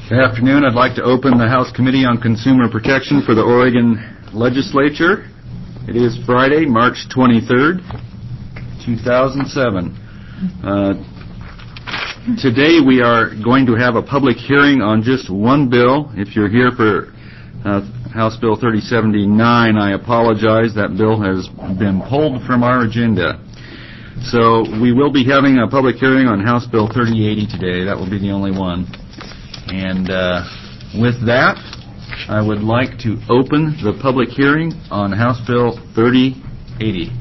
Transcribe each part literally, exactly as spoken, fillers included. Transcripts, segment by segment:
Good afternoon. I'd like to open the House Committee on Consumer Protection for the Oregon Legislature. It is Friday, March twenty-third, two thousand seven. Uh, today we are going to have a public hearing on just one bill. If you're here for uh, House Bill thirty seventy-nine, I apologize. That bill has been pulled from our agenda. So we will be having a public hearing on House Bill thirty eighty today. That will be the only one. And uh, with that, I would like to open the public hearing on House Bill thirty eighty.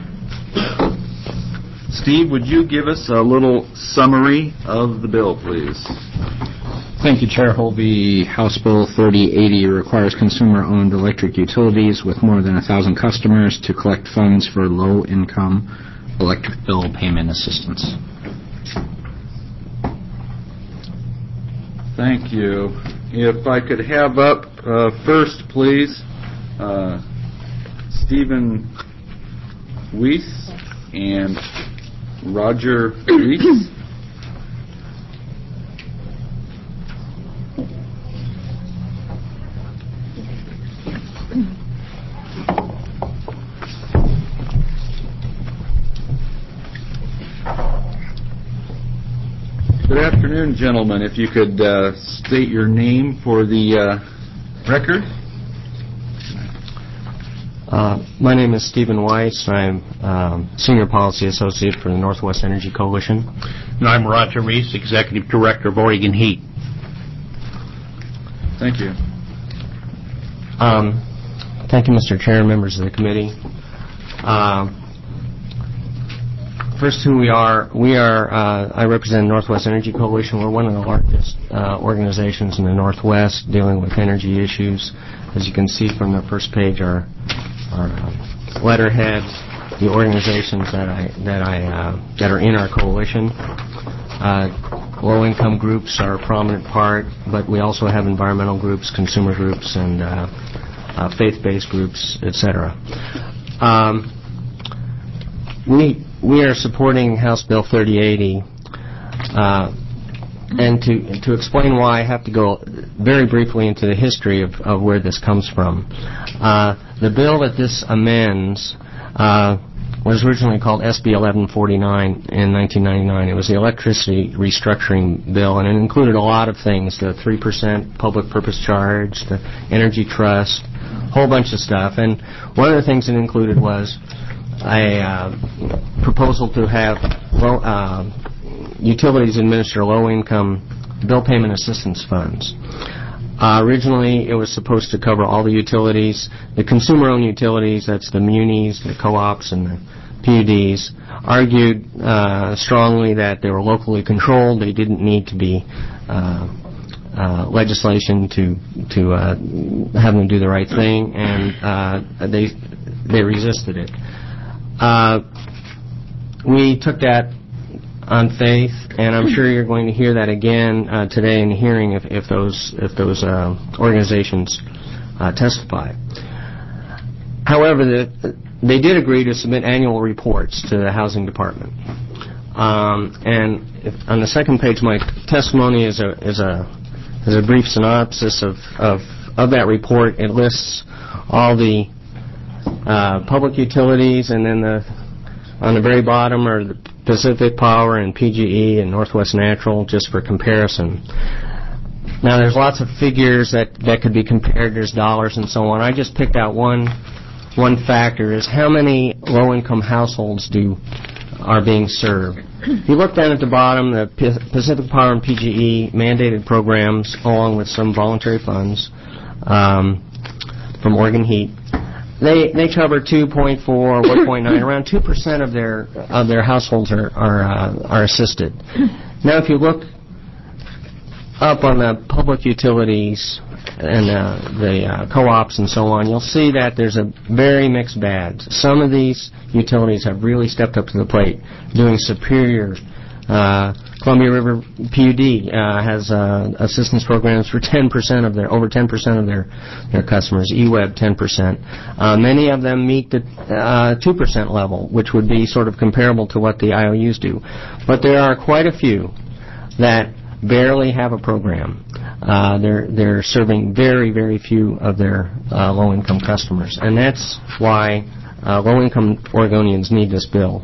Steve, would you give us a little summary of the bill, please? Thank you, Chair Holby. House Bill thirty eighty requires consumer-owned electric utilities with more than one thousand customers to collect funds for low-income electric bill payment assistance. Thank you. If I could have up uh, first, please, uh, Stephen Weiss and Roger Weiss. Good afternoon, gentlemen. If you could uh, state your name for the uh, record. Uh, my name is Stephen Weiss. I'm um, Senior Policy Associate for the Northwest Energy Coalition. And I'm Roger Reese, Executive Director of Oregon Heat. Thank you. Um, thank you, Mister Chair and members of the committee. Uh, First, who we are. We are, uh, I represent Northwest Energy Coalition. We're one of the largest uh, organizations in the Northwest dealing with energy issues. As you can see from the first page, our, our uh, letterhead, the organizations that I, that I, uh, that are in our coalition. Uh, low-income groups are a prominent part, but we also have environmental groups, consumer groups, and uh, uh, faith-based groups, et cetera. Um, we We are supporting House Bill thirty eighty, uh, and to to explain why, I have to go very briefly into the history of, of where this comes from. Uh, the bill that this amends uh, was originally called S B eleven forty-nine in nineteen ninety-nine. It was the electricity restructuring bill, and it included a lot of things: the three percent public purpose charge, the energy trust, a whole bunch of stuff. And one of the things it included was a uh, proposal to have low, uh, utilities administer low-income bill payment assistance funds. Uh, originally, it was supposed to cover all the utilities. The consumer-owned utilities, that's the munis, the co-ops, and the P U Ds, argued uh, strongly that they were locally controlled. They didn't need to be uh, uh, legislation to to uh, have them do the right thing, and uh, they they resisted it. Uh, we took that on faith, and I'm sure you're going to hear that again uh, today in the hearing if, if those if those uh, organizations uh, testify. However, the, they did agree to submit annual reports to the Housing Department. Um, and if, on the second page, my testimony is a is a is a brief synopsis of of, of that report. It lists all the Uh, public utilities, and then the, on the very bottom are the Pacific Power and P G E and Northwest Natural, just for comparison. Now, there's lots of figures that, that could be compared. There's dollars and so on. I just picked out one one factor, is how many low-income households do are being served. If you look down at the bottom, the P- Pacific Power and P G E mandated programs, along with some voluntary funds um, from Oregon Heat, They they cover two point four, one point nine, around two percent of their of their households are are uh, are assisted. Now, if you look up on the public utilities and uh, the uh, co-ops and so on, you'll see that there's a very mixed bag. Some of these utilities have really stepped up to the plate, doing superior. Uh, Columbia River P U D uh, has uh, assistance programs for ten percent of their, over ten percent of their, their customers. E W E B, ten percent. Uh, many of them meet the uh, two percent level, which would be sort of comparable to what the I O Us do. But there are quite a few that barely have a program. uh, they're they're serving very, very few of their uh, low-income customers. And that's why uh, low-income Oregonians need this bill.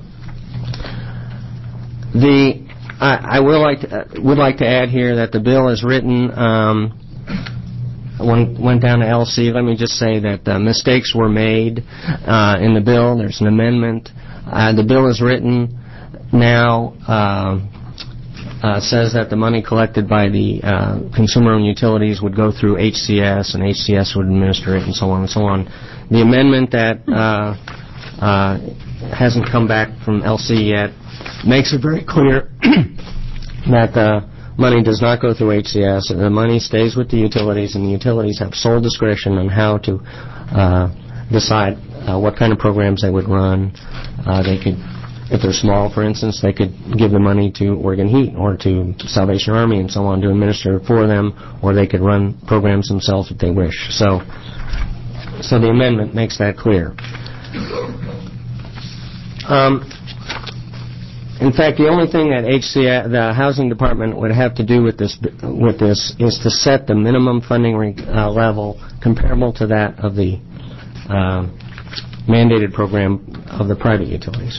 The I, I will like to, uh, would like to add here that the bill is written, um, went, went down to L C. Let me just say that uh, mistakes were made uh, in the bill. There's an amendment. Uh, the bill is written now, uh, uh, says that the money collected by the uh, consumer-owned utilities would go through H C S, and H C S would administer it, and so on and so on. The amendment that uh, uh, hasn't come back from L C yet makes it very clear that the money does not go through H C S. The money stays with the utilities, and the utilities have sole discretion on how to uh, decide uh, what kind of programs they would run. Uh, they could, if they're small, for instance, they could give the money to Oregon Heat or to Salvation Army and so on to administer it for them, or they could run programs themselves if they wish. So, so the amendment makes that clear. Um, In fact, the only thing that H C S, the Housing Department would have to do with this with this is to set the minimum funding uh, level comparable to that of the uh, mandated program of the private utilities.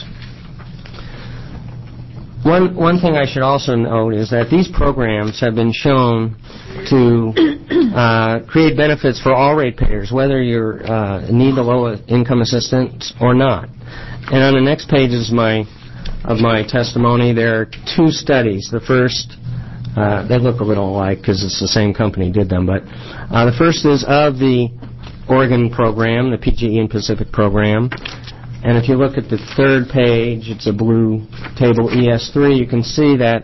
One one thing I should also note is that these programs have been shown to uh, create benefits for all ratepayers, whether you uh, need the low income assistance or not. And on the next page is my of my testimony, there are two studies. The first, uh, they look a little alike because it's the same company did them, but uh, the first is of the Oregon program, the P G E and Pacific program. And if you look at the third page, it's a blue table, E S three, you can see that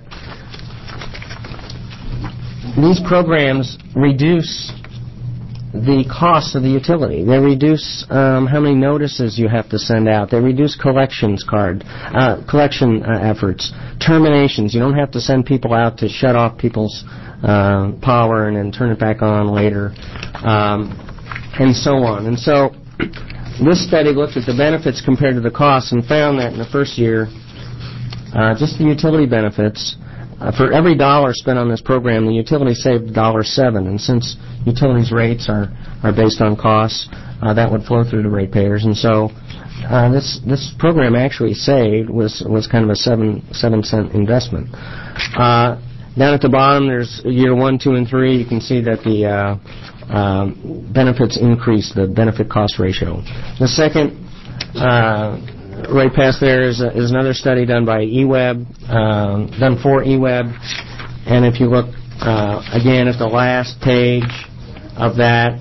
these programs reduce the cost of the utility. They reduce um, how many notices you have to send out. They reduce collections card, uh, collection uh, efforts, terminations. You don't have to send people out to shut off people's uh, power and then turn it back on later, um, and so on. And so this study looked at the benefits compared to the costs and found that in the first year, uh, just the utility benefits, Uh, for every dollar spent on this program, the utility saved one dollar seven, and since utilities rates are, are based on costs, uh, that would flow through to ratepayers. And so uh, this this program actually saved was was kind of a seven seven cent investment. Uh, down at the bottom, there's year one, two, and three. You can see that the uh, uh, benefits increase, the benefit cost ratio. The second. Uh, Right past there is, a, is another study done by E W E B, um, done for E W E B, and if you look uh, again at the last page of that,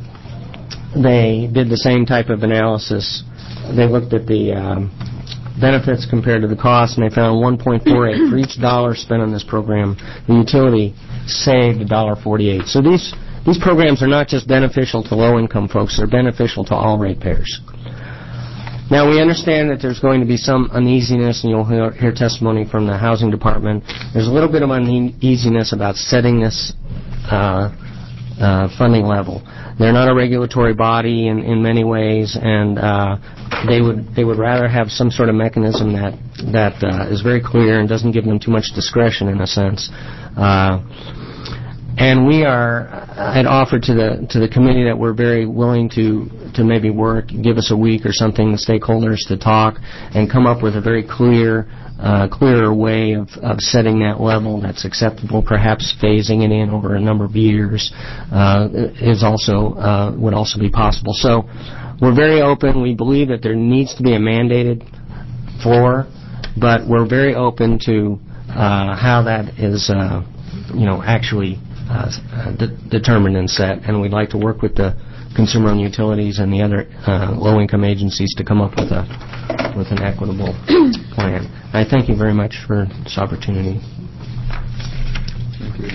they did the same type of analysis. They looked at the um, benefits compared to the cost, and they found one point four eight for each dollar spent on this program. The utility saved one dollar forty-eight. So these these programs are not just beneficial to low-income folks; they're beneficial to all ratepayers. Now, we understand that there's going to be some uneasiness, and you'll hear, hear testimony from the Housing Department. There's a little bit of uneasiness about setting this uh, uh, funding level. They're not a regulatory body in, in many ways, and uh, they would they would rather have some sort of mechanism that that uh, is very clear and doesn't give them too much discretion, in a sense. Uh, And we are, I'd offered to the to the committee that we're very willing to, to maybe work, give us a week or something, the stakeholders to talk and come up with a very clear, uh, clearer way of, of setting that level that's acceptable. Perhaps phasing it in over a number of years uh, is also uh, would also be possible. So we're very open. We believe that there needs to be a mandated floor, but we're very open to uh, how that is, uh, you know, actually. Uh, de- determined and set, and we'd like to work with the consumer-owned utilities and the other uh, low-income agencies to come up with a with an equitable plan. I thank you very much for this opportunity. Thank you.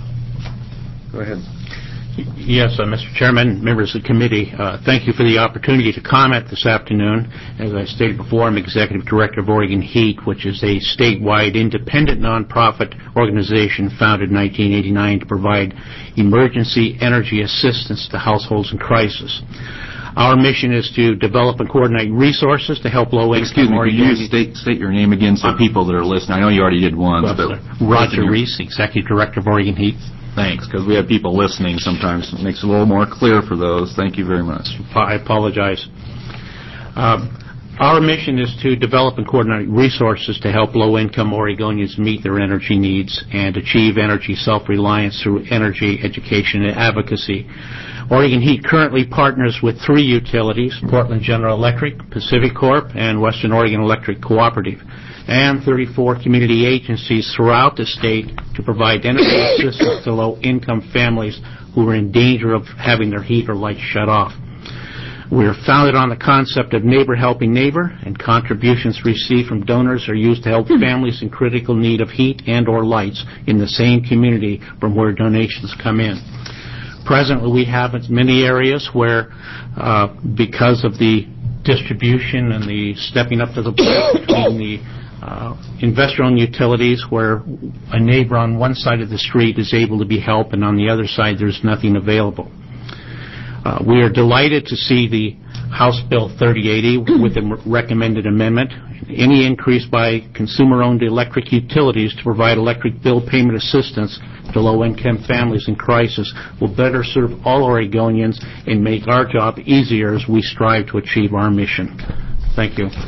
Go ahead. Yes, uh, Mister Chairman, members of the committee, uh, thank you for the opportunity to comment this afternoon. As I stated before, I'm Executive Director of Oregon Heat, which is a statewide independent nonprofit organization founded in nineteen eighty-nine to provide emergency energy assistance to households in crisis. Our mission is to develop and coordinate resources to help low-income Excuse me, could you Oregonians. state, state your name again so people that are listening, I know you already did once, but... Roger Reese, Executive Director of Oregon Heat. Thanks, because we have people listening sometimes. It makes it a little more clear for those. Thank you very much. I apologize. Uh, Our mission is to develop and coordinate resources to help low-income Oregonians meet their energy needs and achieve energy self-reliance through energy education and advocacy. Oregon Heat currently partners with three utilities, Portland General Electric, Pacific Corp, and Western Oregon Electric Cooperative, and thirty-four community agencies throughout the state to provide energy assistance to low-income families who are in danger of having their heat or lights shut off. We are founded on the concept of neighbor helping neighbor, and contributions received from donors are used to help families in critical need of heat and or lights in the same community from where donations come in. Presently, we have many areas where, uh, because of the distribution and the stepping up to the plate between the uh, investor-owned utilities, where a neighbor on one side of the street is able to be helped, and on the other side there's nothing available. Uh, we are delighted to see the House Bill thirty eighty with the recommended amendment. Any increase by consumer-owned electric utilities to provide electric bill payment assistance to low-income families in crisis will better serve all Oregonians and make our job easier as we strive to achieve our mission. Thank you.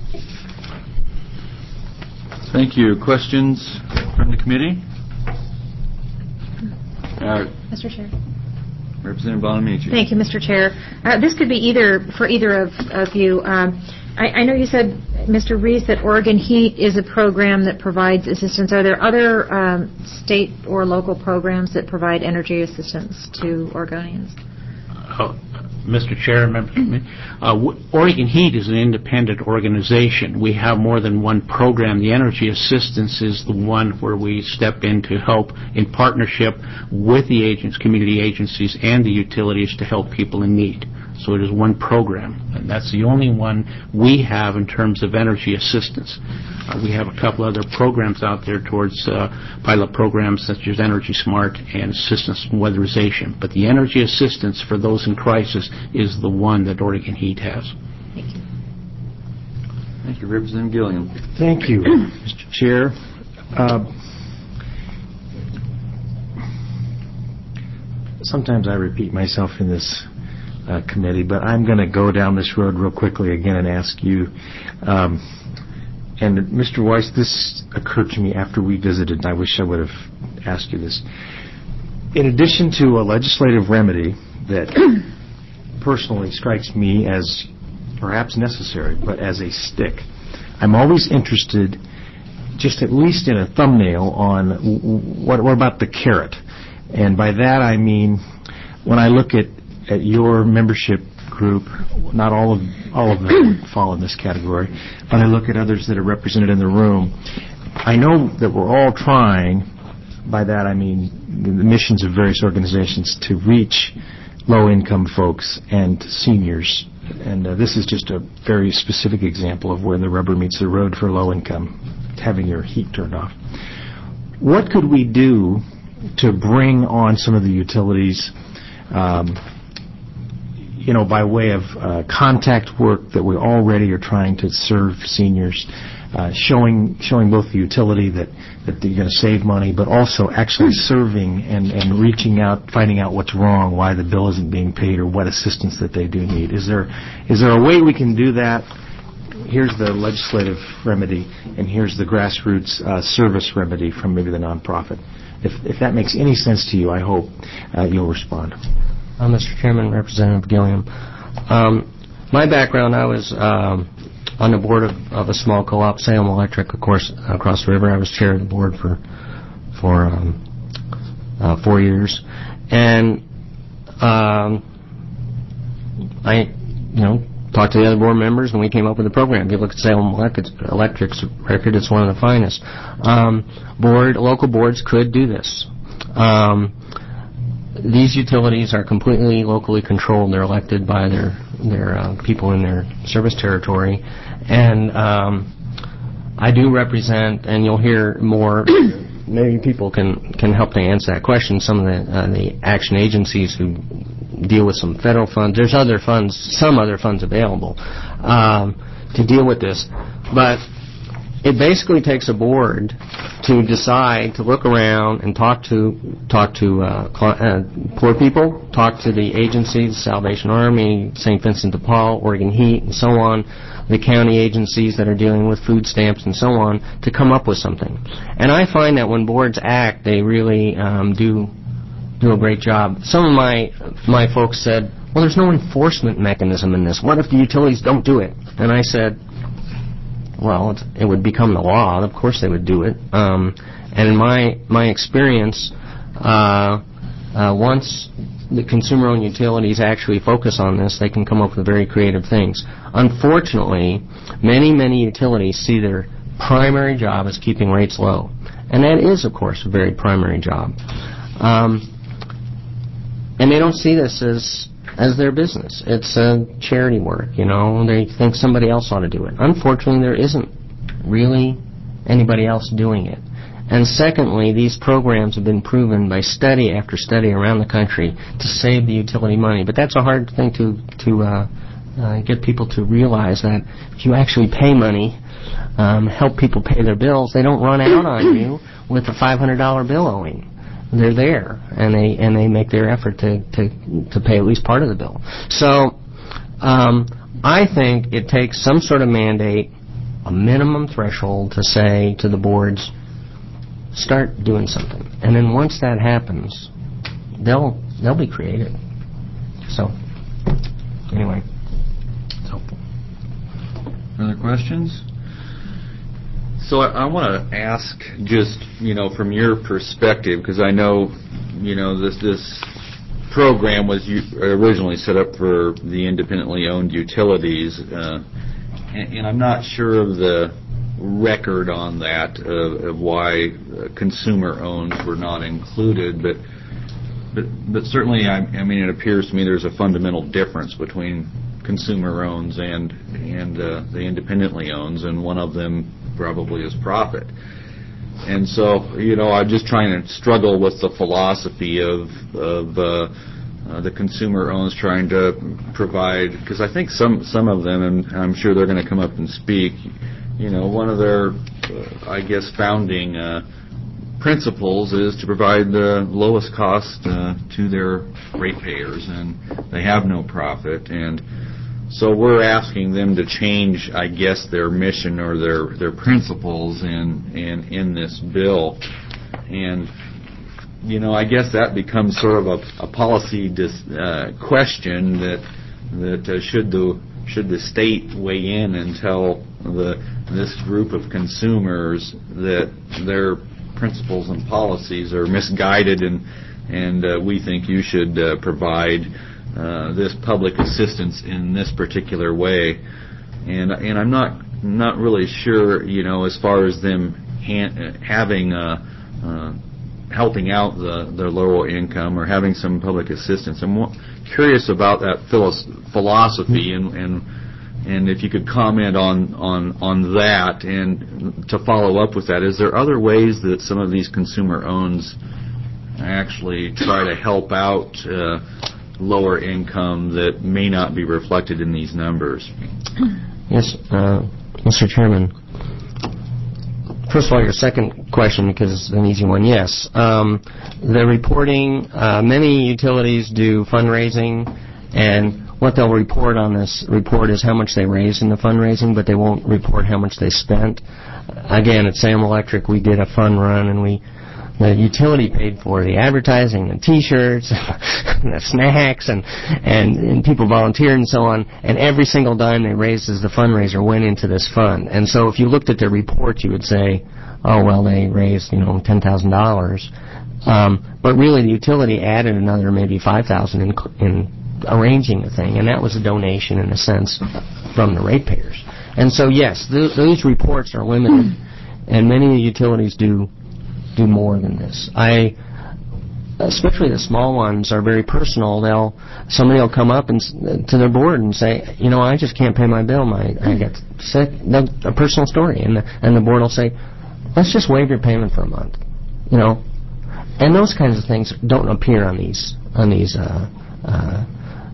Thank you. Questions from the committee? Uh, Mister Chair. Representative Bonamici. Thank you, Mister Chair. Uh, this could be either for either of, of you. Um, I, I know you said, Mister Reese, that Oregon Heat is a program that provides assistance. Are there other um, state or local programs that provide energy assistance to Oregonians? Uh, Mister Chair, uh, Oregon Heat is an independent organization. We have more than one program. The energy assistance is the one where we step in to help in partnership with the agents, community agencies, and the utilities to help people in need. So it is one program, and that's the only one we have in terms of energy assistance. Uh, we have a couple other programs out there towards uh, pilot programs such as Energy Smart and assistance in weatherization. But the energy assistance for those in crisis is the one that Oregon Heat has. Thank you. Thank you, Representative Gilliam. Thank you, Mister Chair. Uh, sometimes I repeat myself in this Uh, committee, but I'm going to go down this road real quickly again and ask you. Um, and Mister Weiss, this occurred to me after we visited, and I wish I would have asked you this. In addition to a legislative remedy that personally strikes me as perhaps necessary, but as a stick, I'm always interested, just at least in a thumbnail, on what, what about the carrot? And by that I mean, when I look at at your membership group, not all of all of them would fall in this category, but I look at others that are represented in the room. I know that we're all trying, by that I mean the missions of various organizations, to reach low-income folks and seniors. And uh, this is just a very specific example of where the rubber meets the road for low-income, having your heat turned off. What could we do to bring on some of the utilities, um, you know, by way of uh, contact work that we already are trying to serve seniors, uh, showing showing both the utility that, that you're going to save money, but also actually serving and, and reaching out, finding out what's wrong, why the bill isn't being paid, or what assistance that they do need. Is there is there a way we can do that? Here's the legislative remedy, and here's the grassroots uh, service remedy from maybe the nonprofit. If, if that makes any sense to you, I hope uh, you'll respond. Uh, Mister Chairman, Representative Gilliam. Um, my background, I was um, on the board of, of a small co-op, Salem Electric, of course, across the river. I was chair of the board for for um, uh, four years, and um, I, you know, talked to the other board members, and we came up with a program. If you look at Salem Electric's record, it's one of the finest. Um, board, local boards could do this. Um, These utilities are completely locally controlled. They're elected by their their uh, people in their service territory, and um, I do represent. And you'll hear more. Maybe people can can help to answer that question. Some of the uh, the action agencies who deal with some federal funds. There's other funds, some other funds available um, to deal with this, but it basically takes a board to decide to look around and talk to talk to uh, cl- uh, poor people, talk to the agencies, Salvation Army, Saint Vincent de Paul, Oregon Heat, and so on, the county agencies that are dealing with food stamps and so on, to come up with something. And I find that when boards act, they really um, do do a great job. Some of my my folks said, well, there's no enforcement mechanism in this. What if the utilities don't do it? And I said, well, it, it would become the law. Of course they would do it. Um, and in my my experience, uh, uh, once the consumer-owned utilities actually focus on this, they can come up with very creative things. Unfortunately, many, many utilities see their primary job as keeping rates low. And that is, of course, a very primary job. Um, and they don't see this as as their business. It's uh, charity work, you know. They think somebody else ought to do it. Unfortunately, there isn't really anybody else doing it. And secondly, these programs have been proven by study after study around the country to save the utility money. But that's a hard thing to to uh, uh, get people to realize, that if you actually pay money, um, help people pay their bills, they don't run out on you with a five hundred dollars bill owing. They're there, and they and they make their effort to, to, to pay at least part of the bill. So um, I think it takes some sort of mandate, a minimum threshold, to say to the boards, start doing something. And then once that happens, they'll they'll be creative. So anyway, it's helpful. Other questions? So I, I want to ask, just, you know, from your perspective, because I know, you know, this this program was u- originally set up for the independently owned utilities, uh, and, and I'm not sure of the record on that of, of why uh, consumer-owned were not included, but but but certainly, I, I mean, it appears to me there's a fundamental difference between consumer-owns and and uh, the independently owns, and one of them probably is profit. And so, you know, I'm just trying to struggle with the philosophy of of uh, uh, the consumer owns trying to provide, because I think some some of them, and I'm sure they're going to come up and speak, you know, one of their, uh, I guess, founding uh, principles is to provide the lowest cost uh, to their ratepayers, and they have no profit. And so we're asking them to change, I guess, their mission or their, their principles in, in in this bill. And, you know, I guess that becomes sort of a, a policy dis, uh, question that that uh, should the should the state weigh in and tell the this group of consumers that their principles and policies are misguided, and and uh, we think you should uh, provide Uh, this public assistance in this particular way. And and I'm not not really sure, you know, as far as them ha- having uh, uh, helping out the, the lower income or having some public assistance. I'm more curious about that philos- philosophy, and, and and if you could comment on, on on that. And to follow up with that, is there other ways that some of these consumer owns actually try to help out uh, lower income that may not be reflected in these numbers? Yes, uh, Mister Chairman. First of all, your second question, because it's an easy one, yes. Um, the reporting, uh, many utilities do fundraising, and what they'll report on this report is how much they raised in the fundraising, but they won't report how much they spent. Again, at Salem Electric, we did a fun run, and we the utility paid for the advertising and T-shirts and the snacks, and, and, and people volunteered and so on, and every single dime they raised as the fundraiser went into this fund. And so if you looked at their report, you would say, oh, well, they raised, you know, ten thousand dollars. Um, but really, the utility added another maybe five thousand dollars in, in arranging the thing, and that was a donation, in a sense, from the ratepayers. And so, yes, th- those reports are limited, and many utilities do do more than this. I, especially the small ones, are very personal. They'll somebody will come up and to their board and say, you know, I just can't pay my bill. My I got sick. A personal story, and the, and the board will say, let's just waive your payment for a month. You know, and those kinds of things don't appear on these on these. Uh, uh,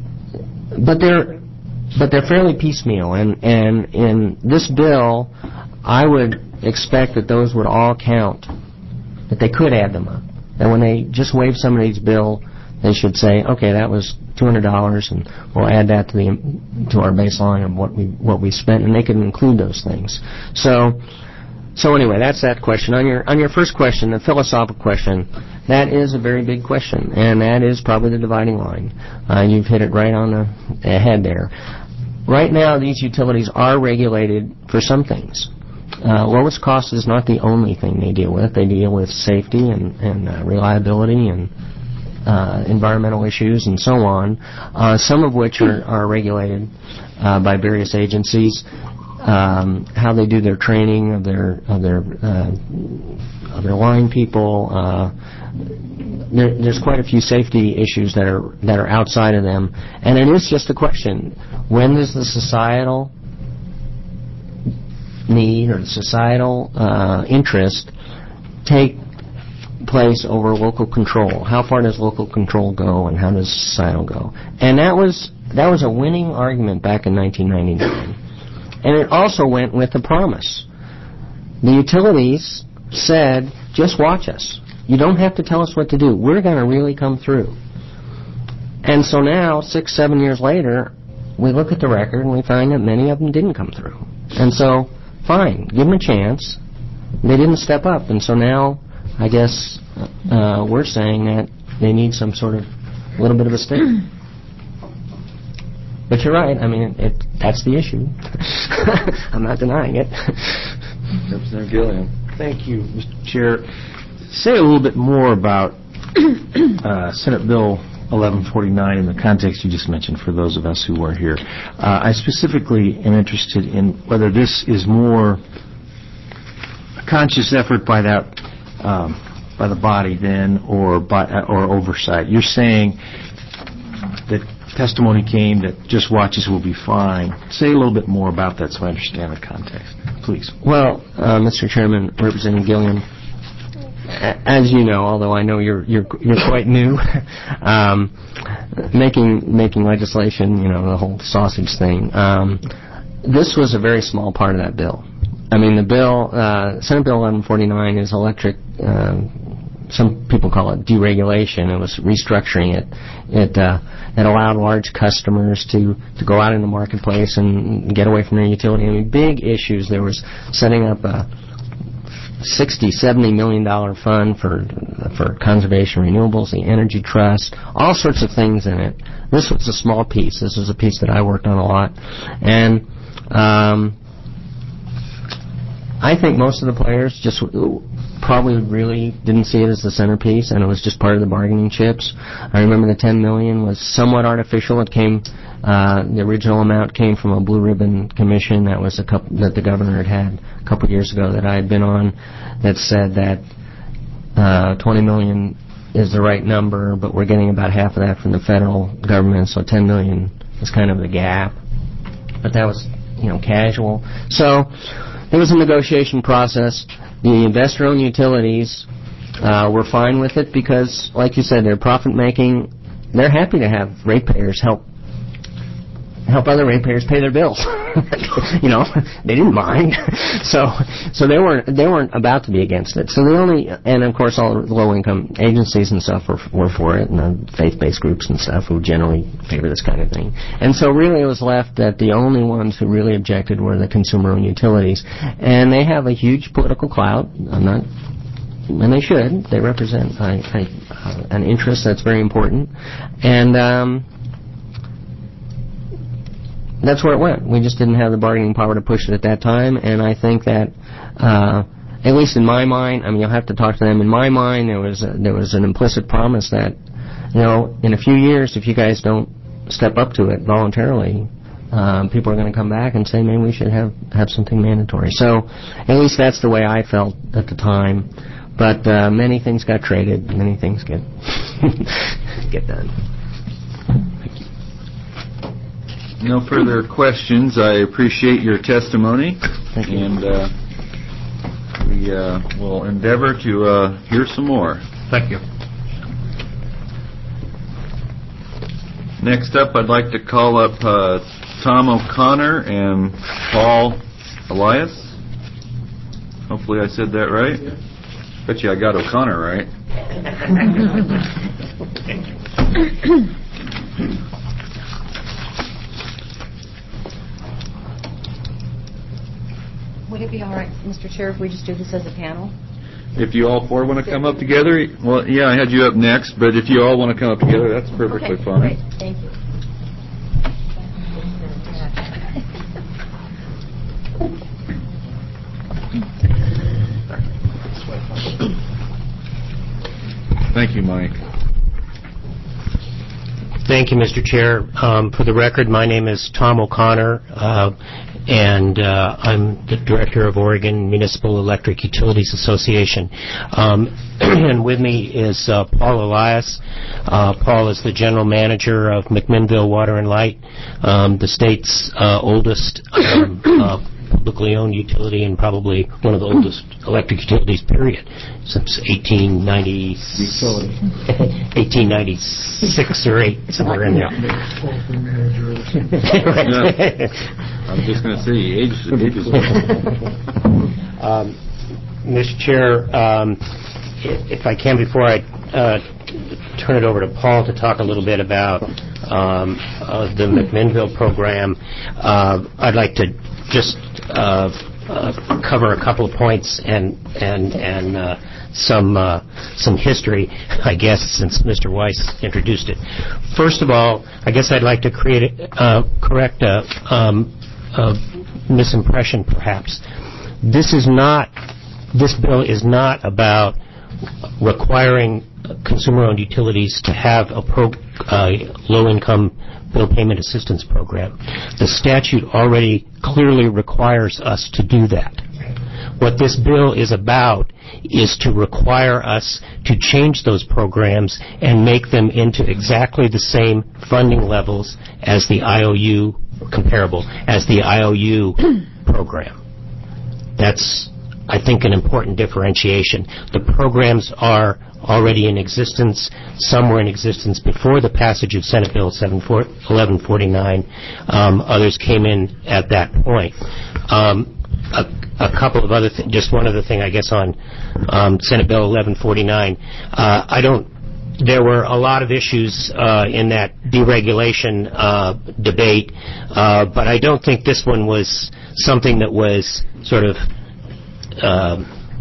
but they're but they're fairly piecemeal, and and in this bill, I would expect that those would all count, that they could add them up. That when they just waive somebody's bill, they should say, okay, that was two hundred dollars, and we'll add that to the to our baseline of what we what we spent, and they can include those things. So, so anyway, that's that question. On your on your first question, the philosophical question, that is a very big question, and that is probably the dividing line. Uh, you've hit it right on the head there. Right now, these utilities are regulated for some things. Uh, lowest cost is not the only thing they deal with. They deal with safety and, and uh, reliability and uh, environmental issues and so on, uh, some of which are, are regulated uh, by various agencies. Um, how they do their training of their of their uh, of their line people. Uh, there, there's quite a few safety issues that are that are outside of them, and it is just a question: when does the societal need or the societal uh, interest take place over local control? How far does local control go, and how does societal go? And that was that was a winning argument back in nineteen ninety-nine. And it also went with the promise. The utilities said, just watch us. You don't have to tell us what to do. We're going to really come through. And so now, six, seven years later, we look at the record and we find that many of them didn't come through. And so, fine, give them a chance. They didn't step up. And so now, I guess, uh, we're saying that they need some sort of little bit of a stick. But you're right. I mean, it, that's the issue. I'm not denying it. Representative Gilliam. Thank you, Mister Chair. Say a little bit more about uh, Senate Bill eleven forty-nine in the context you just mentioned for those of us who weren't here. Uh, I specifically am interested in whether this is more a conscious effort by that um, by the body then, or by or oversight. You're saying that testimony came that just watch us, will be fine. Say a little bit more about that so I understand the context, please. Well, uh, Mister Chairman, Representative Gilliam, as you know, although I know you're you're you're quite new, um, making making legislation, you know, the whole sausage thing. Um, this was a very small part of that bill. I mean, the bill, uh, Senate Bill eleven forty-nine is electric. Uh, some people call it deregulation. It was restructuring it. It uh, it allowed large customers to, to go out in the marketplace and get away from their utility. I mean, big issues. There was setting up a sixty, seventy million dollar fund for for conservation renewables, the Energy Trust, all sorts of things in it. This was a small piece. This was a piece that I worked on a lot, and um, I think most of the players just probably really didn't see it as the centerpiece, and it was just part of the bargaining chips. I remember the ten million dollars was somewhat artificial. It came, uh, the original amount came from a blue ribbon commission that was a couple, that the governor had had a couple years ago that I had been on, that said that uh, twenty million dollars is the right number, but we're getting about half of that from the federal government, so ten million dollars is kind of the gap. But that was, you know, casual. So it was a negotiation process. The investor-owned utilities uh, were fine with it because, like you said, they're profit-making. They're happy to have ratepayers help help other ratepayers pay their bills. You know, they didn't mind. so, so they weren't they weren't about to be against it. So the only, and of course, all the low-income agencies and stuff were were for it, and the faith-based groups and stuff who generally favor this kind of thing. And so, really, it was left that the only ones who really objected were the consumer-owned utilities, and they have a huge political clout. I'm not. And they should. They represent I, I, uh, an interest that's very important, and. Um, That's where it went. We just didn't have the bargaining power to push it at that time, and I think that, uh, at least in my mind, I mean, you'll have to talk to them. In my mind, there was a, there was an implicit promise that, you know, in a few years, if you guys don't step up to it voluntarily, um, people are going to come back and say, maybe we should have, have something mandatory. So, at least that's the way I felt at the time. But uh, many things got traded, many things get get done. No further questions. I appreciate your testimony. Thank you. And uh, we uh, will endeavor to uh, hear some more. Thank you. Next up, I'd like to call up uh, Tom O'Connor and Paul Elias. Hopefully I said that right. Bet you I got O'Connor right. Would it be all right, Mister Chair, if we just do this as a panel? If you all four want to come up together, well, yeah, I had you up next, but if you all want to come up together, that's perfectly Okay, fine. great. Thank you. Thank you, Mike. Thank you, Mister Chair. Um, for the record, my name is Tom O'Connor, uh, and uh, I'm the Director of Oregon Municipal Electric Utilities Association. Um, and with me is uh, Paul Elias. Uh, Paul is the General Manager of McMinnville Water and Light, um, the state's uh, oldest um, uh, publicly owned utility and probably one of the oldest electric utilities, period, since eighteen ninety, eighteen ninety-six or eight, somewhere in there. Yeah. I was just going to say, age, age is... um, Mister Chair, um, if I can, before I uh, turn it over to Paul to talk a little bit about um, uh, the McMinnville program, uh, I'd like to just uh, uh, cover a couple of points and and and uh, some uh, some history, I guess, since Mister Weiss introduced it. First of all, I guess I'd like to create a, uh, correct a, um, a misimpression, perhaps. This is not. This bill is not about requiring consumer-owned utilities to have a pro, uh, low-income bill payment assistance program. The statute already clearly requires us to do that. What this bill is about is to require us to change those programs and make them into exactly the same funding levels as the I O U, comparable, as the I O U program. That's, I think, an important differentiation. The programs are already in existence. Some were in existence before the passage of Senate Bill eleven forty-nine. Um, others came in at that point. Um, a, a couple of other things, just one other thing, I guess, on um, Senate Bill eleven forty-nine. Uh, I don't, there were a lot of issues uh, in that deregulation uh, debate, uh, but I don't think this one was something that was sort of Uh,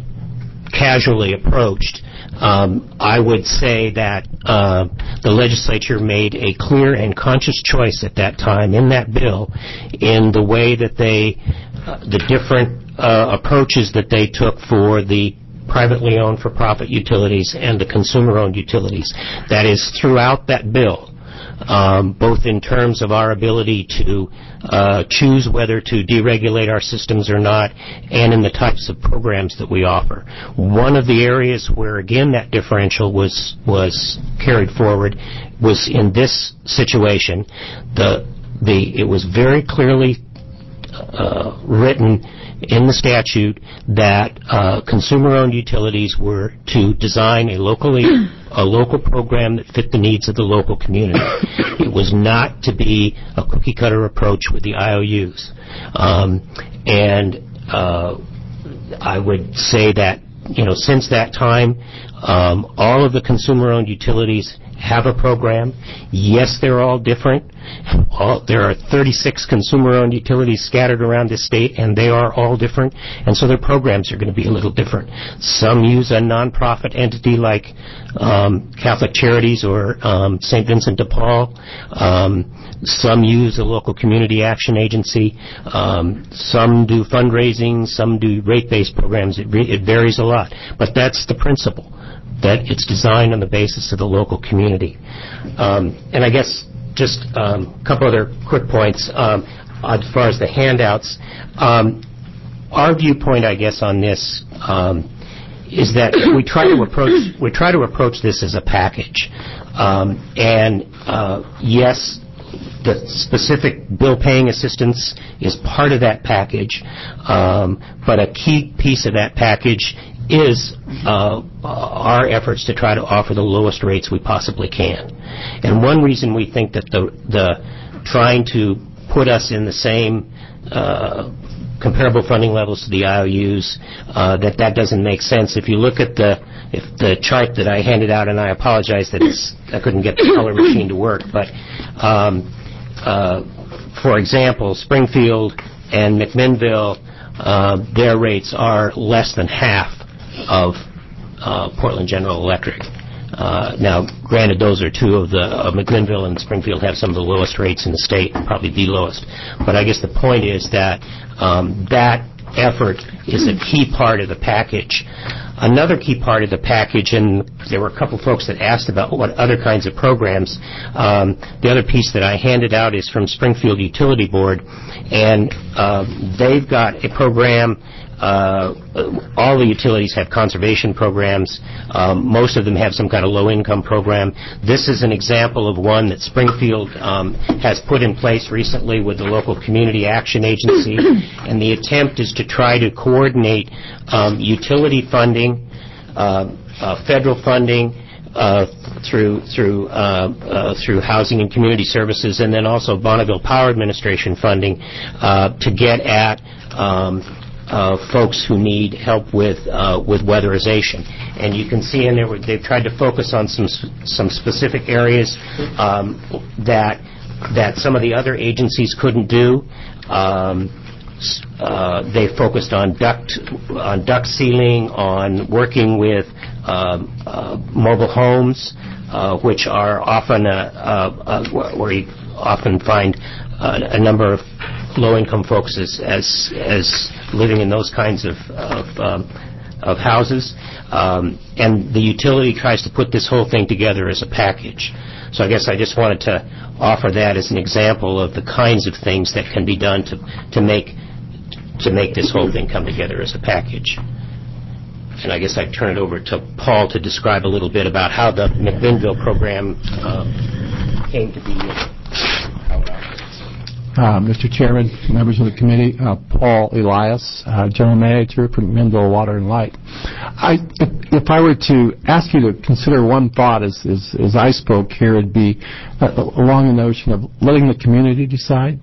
casually approached. Um, I would say that uh, the legislature made a clear and conscious choice at that time in that bill in the way that they, uh, the different uh, approaches that they took for the privately owned for-profit utilities and the consumer-owned utilities. That is, throughout that bill, Um, both in terms of our ability to uh, choose whether to deregulate our systems or not, and in the types of programs that we offer. One of the areas where, again, that differential was was carried forward was in this situation. The the it was very clearly uh, written in the statute that uh, consumer-owned utilities were to design a locally a local program that fit the needs of the local community. It was not to be a cookie-cutter approach with the I O Us. Um, and uh, I would say that, you know, since that time, um, all of the consumer-owned utilities have a program. Yes, they're all different. All, there are thirty-six consumer-owned utilities scattered around this state, and they are all different, and so their programs are going to be a little different. Some use a nonprofit entity like um, Catholic Charities or um, Saint Vincent de Paul. Um, some use a local community action agency. Um, some do fundraising. Some do rate-based programs. It, re- it varies a lot, but that's the principle, that it's designed on the basis of the local community. Um, and I guess just um, a couple other quick points um, as far as the handouts. Um, our viewpoint, I guess, on this um, is that we try to approach we try to approach this as a package. Um, and uh, yes, the specific bill paying assistance is part of that package, um, but a key piece of that package is uh, our efforts to try to offer the lowest rates we possibly can. And one reason we think that the the trying to put us in the same uh, comparable funding levels to the I O Us, uh, that that doesn't make sense. If you look at the if the chart that I handed out, and I apologize that it's, I couldn't get the color machine to work, but um, uh, for example, Springfield and McMinnville, uh, their rates are less than half of uh, Portland General Electric. Uh, now, granted, those are two of the, uh, McMinnville and Springfield have some of the lowest rates in the state, probably the lowest. But I guess the point is that um, that effort is a key part of the package. Another key part of the package, and there were a couple folks that asked about what other kinds of programs. Um, the other piece that I handed out is from Springfield Utility Board, and uh, they've got a program. Uh, all the utilities have conservation programs. Um, most of them have some kind of low-income program. This is an example of one that Springfield um, has put in place recently with the local community action agency, and the attempt is to try to coordinate um, utility funding, uh, uh, federal funding, uh, through through uh, uh, through Housing and Community Services, and then also Bonneville Power Administration funding uh, to get at um, Uh, folks who need help with uh, with weatherization. And you can see in there they've tried to focus on some some specific areas um, that that some of the other agencies couldn't do. Um, uh, they focused on duct on duct sealing, on working with um, uh, mobile homes, uh, which are often a, a, a, where you often find a, a number of low-income folks as, as as living in those kinds of of, um, of houses, um, and the utility tries to put this whole thing together as a package. So I guess I just wanted to offer that as an example of the kinds of things that can be done to to make to make this whole thing come together as a package. And I guess I'd turn it over to Paul to describe a little bit about how the McMinnville program uh, came to be. How it operates. Uh, Mister Chairman, members of the committee, uh, Paul Elias, uh, General Manager for McMinnville Water and Light. I, if, if I were to ask you to consider one thought as, as, as I spoke here, it'd be uh, along the notion of letting the community decide.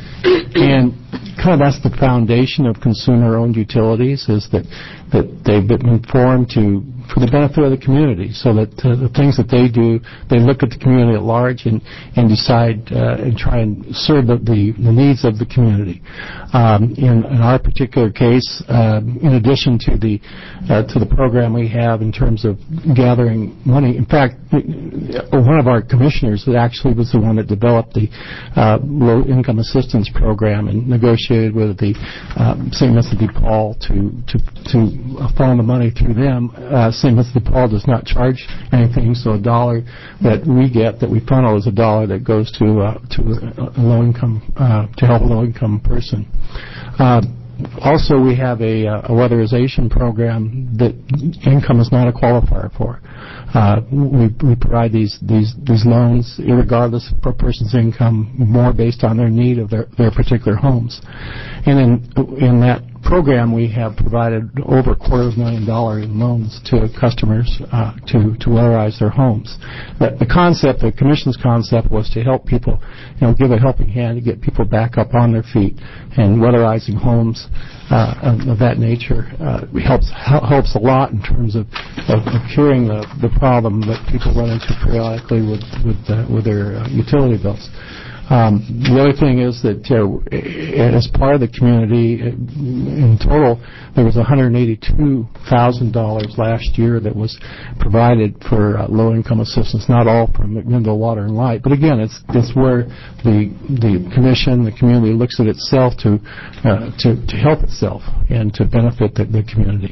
And kind of that's the foundation of consumer-owned utilities, is that, that they've been informed to for the benefit of the community, so that uh, the things that they do, they look at the community at large and, and decide uh, and try and serve the, the, the needs of the community. Um, in, in our particular case, uh, in addition to the uh, to the program we have in terms of gathering money, in fact, one of our commissioners actually was the one that developed the uh, low-income assistance program and negotiated with the um, Saint Vincent de Paul to to to funnel the money through them. Uh, Saint Vincent de Paul does not charge anything, so a dollar that we get, that we funnel, is a dollar that goes to uh, to a low income uh, to help a low income person. Uh, also, we have a, a weatherization program that income is not a qualifier for. Uh, we, we provide these, these these loans, regardless of a person's income, more based on their need of their, their particular homes. And in in that program, we have provided over a quarter of a million dollars in loans to customers uh, to to weatherize their homes. The, the concept, the Commission's concept, was to help people, you know, give a helping hand to get people back up on their feet, and weatherizing homes uh, of, of that nature uh, helps helps a lot in terms of, of, of curing the, the problem that people run into periodically with with, uh, with their uh, utility bills. Um, the other thing is that uh, as part of the community, in total, there was one hundred eighty-two thousand dollars last year that was provided for uh, low-income assistance, not all from McMinnville Water and Light. But again, it's it's where the the commission, the community looks at itself to uh, to, to help itself and to benefit the, the community.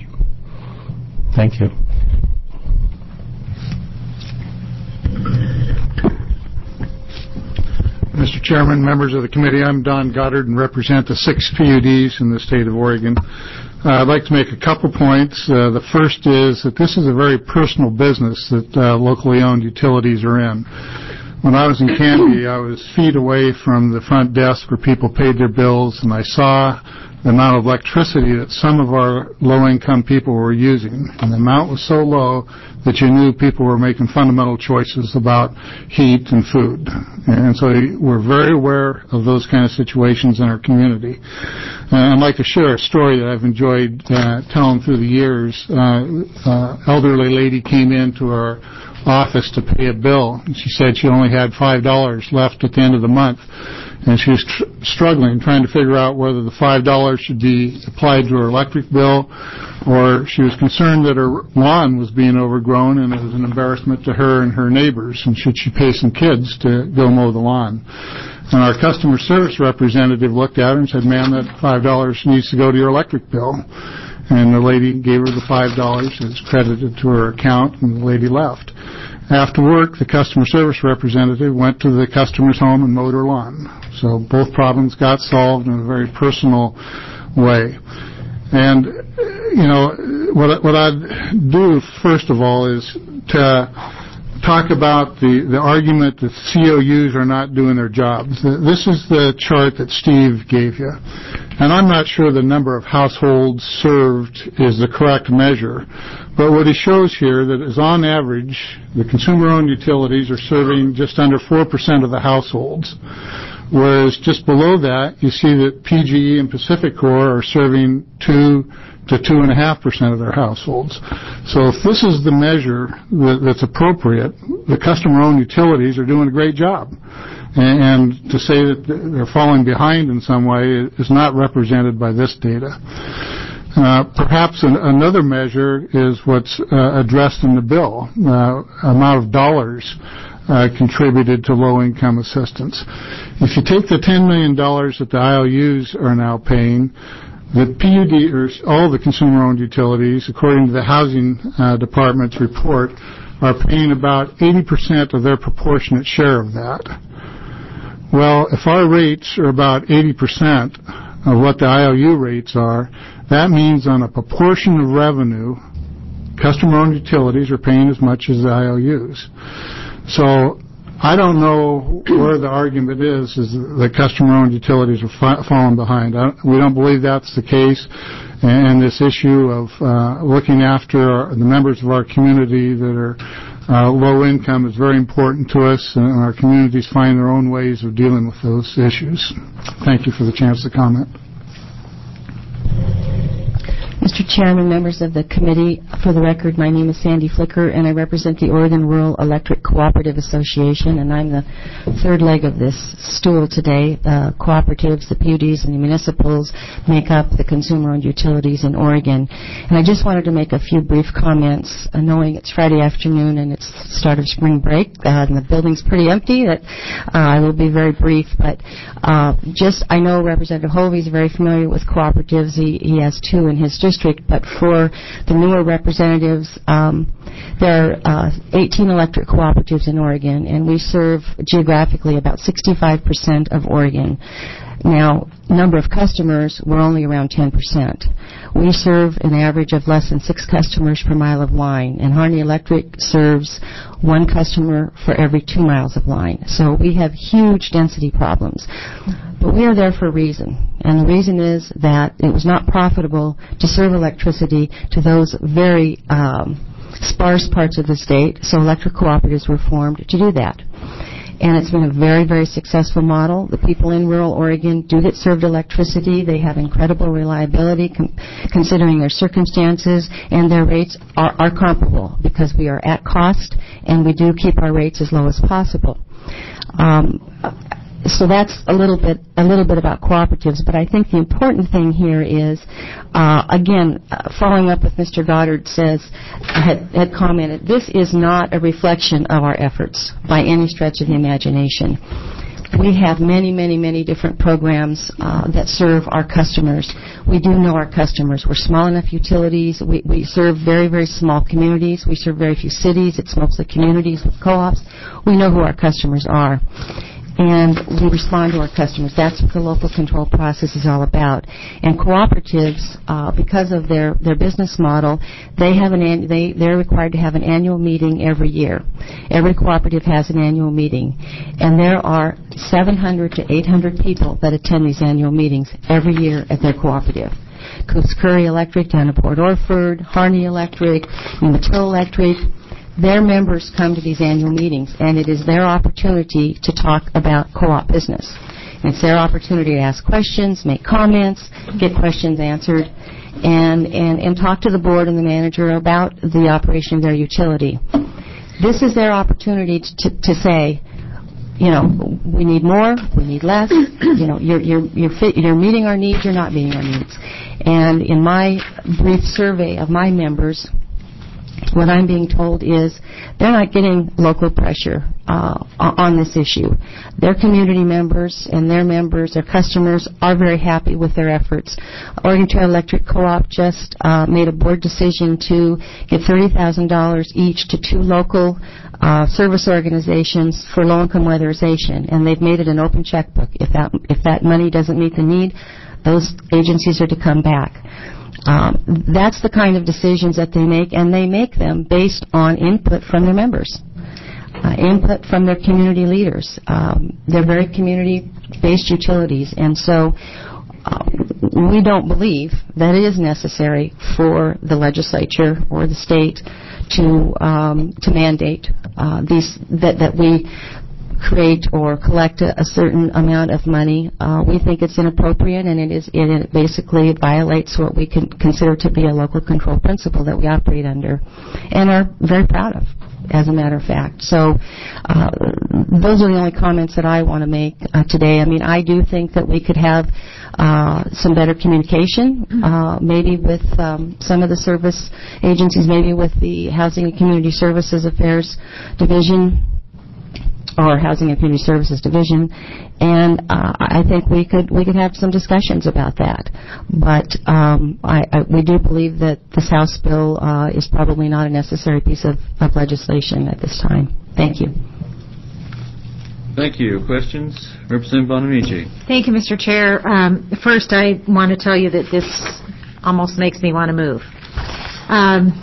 Thank you. Mister Chairman, members of the committee, I'm Don Goddard and represent the six P U Ds in the state of Oregon. Uh, I'd like to make a couple points. Uh, the first is that this is a very personal business that uh, locally owned utilities are in. when I was in Canby, I was feet away from the front desk where people paid their bills, and I saw the amount of electricity that some of our low-income people were using. And the amount was so low that you knew people were making fundamental choices about heat and food. And so we're very aware of those kind of situations in our community. Uh, I'd like to share a story that I've enjoyed uh, telling through the years. Uh, uh, elderly lady came into our office to pay a bill. She said she only had five dollars left at the end of the month, and she was tr- struggling, trying to figure out whether the five dollars should be applied to her electric bill, or she was concerned that her lawn was being overgrown and it was an embarrassment to her and her neighbors, and should she pay some kids to go mow the lawn. And our customer service representative looked at her and said, "Ma'am, that five dollars needs to go to your electric bill." And the lady gave her the five dollars. It was credited to her account, and the lady left. After work, the customer service representative went to the customer's home and mowed her lawn. So both problems got solved in a very personal way. And, you know, what, what I'd do, first of all, is to talk about the, the argument that C O Us are not doing their jobs. This is the chart that Steve gave you. And I'm not sure the number of households served is the correct measure. But what he shows here that is on average, the consumer-owned utilities are serving just under four percent of the households. Whereas just below that, you see that P G E and PacifiCorp are serving two to two and a half percent of their households. So if this is the measure that, that's appropriate, the customer-owned utilities are doing a great job. And, and to say that they're falling behind in some way is not represented by this data. Uh, perhaps an, another measure is what's uh, addressed in the bill, uh, amount of dollars uh, contributed to low-income assistance. If you take the ten million dollars that the I O Us are now paying, the P U D, or all the consumer-owned utilities, according to the Housing uh, Department's report, are paying about eighty percent of their proportionate share of that. Well, if our rates are about eighty percent of what the I O U rates are, that means on a proportion of revenue, customer-owned utilities are paying as much as the I O Us. So I don't know where the argument is, is that customer-owned utilities are fa- falling behind. I, we don't believe that's the case. And this issue of uh, looking after our, the members of our community that are uh, low income is very important to us, and our communities find their own ways of dealing with those issues. Thank you for the chance to comment. Mister Chairman, members of the committee, for the record, my name is Sandy Flicker, and I represent the Oregon Rural Electric Cooperative Association, and I'm the third leg of this stool today. The cooperatives, the P U Ds, and the municipals make up the consumer-owned utilities in Oregon. And I just wanted to make a few brief comments, uh, knowing it's Friday afternoon and it's the start of spring break, uh, and the building's pretty empty. That uh, I will be very brief, but uh, just I know Representative Hovey is very familiar with cooperatives. He, he has two in his district. But for the newer representatives, um, there are uh, eighteen electric cooperatives in Oregon, and we serve geographically about sixty-five percent of Oregon. Now, number of customers, we're only around ten percent. We serve an average of less than six customers per mile of line, and Harney Electric serves one customer for every two miles of line. So we have huge density problems. But we are there for a reason, and the reason is that it was not profitable to serve electricity to those very um, sparse parts of the state, so electric cooperatives were formed to do that. And it's been a very, very successful model. The people in rural Oregon do get served electricity. They have incredible reliability com- considering their circumstances, and their rates are, are comparable because we are at cost, and we do keep our rates as low as possible. Um, So that's a little bit a little bit about cooperatives, but I think the important thing here is, uh, again, uh, following up with Mister Goddard says, had, had commented, this is not a reflection of our efforts by any stretch of the imagination. We have many, many, many different programs uh, that serve our customers. We do know our customers. We're small enough utilities. We, we serve very, very small communities. We serve very few cities. It's mostly communities with co-ops. We know who our customers are. and we respond to our customers. That's what the local control process is all about. And cooperatives, uh, because of their, their business model, they have an an, they they're required to have an annual meeting every year. Every cooperative has an annual meeting, and there are seven hundred to eight hundred people that attend these annual meetings every year at their cooperative. Coops Curry Electric down in Port Orford, Harney Electric, Umatilla Electric. Their members come to these annual meetings, and it is their opportunity to talk about co-op business. And it's their opportunity to ask questions, make comments, get questions answered, and, and, and talk to the board and the manager about the operation of their utility. This is their opportunity to, to say, you know, we need more, we need less, you know, you're, you're, you're, fit, you're meeting our needs, you're not meeting our needs. And in my brief survey of my members, what I'm being told is they're not getting local pressure uh, on this issue. Their community members and their members, their customers, are very happy with their efforts. Oregon Trail Electric Co-op just uh, made a board decision to give thirty thousand dollars each to two local uh, service organizations for low-income weatherization, and they've made it an open checkbook. If that if that money doesn't meet the need, those agencies are to come back. Um, that's the kind of decisions that they make, and they make them based on input from their members, uh, input from their community leaders. Um, they're very community-based utilities, and so uh, we don't believe that it is necessary for the legislature or the state to um, to mandate uh, these that that we create or collect a, a certain amount of money. Uh, we think it's inappropriate, and it is it basically violates what we can consider to be a local control principle that we operate under and are very proud of, as a matter of fact. So uh, those are the only comments that I want to make uh, today. I mean, I do think that we could have uh, some better communication, uh, maybe with um, some of the service agencies, maybe with the Housing and Community Services Affairs Division, or Housing and Community Services Division, and uh, I think we could we could have some discussions about that. But um, I, I, we do believe that this House bill uh, is probably not a necessary piece of, of legislation at this time. Thank you. Thank you. Questions? Representative Bonamici. Thank you, Mister Chair. Um, first, I want to tell you that this almost makes me want to move. Um,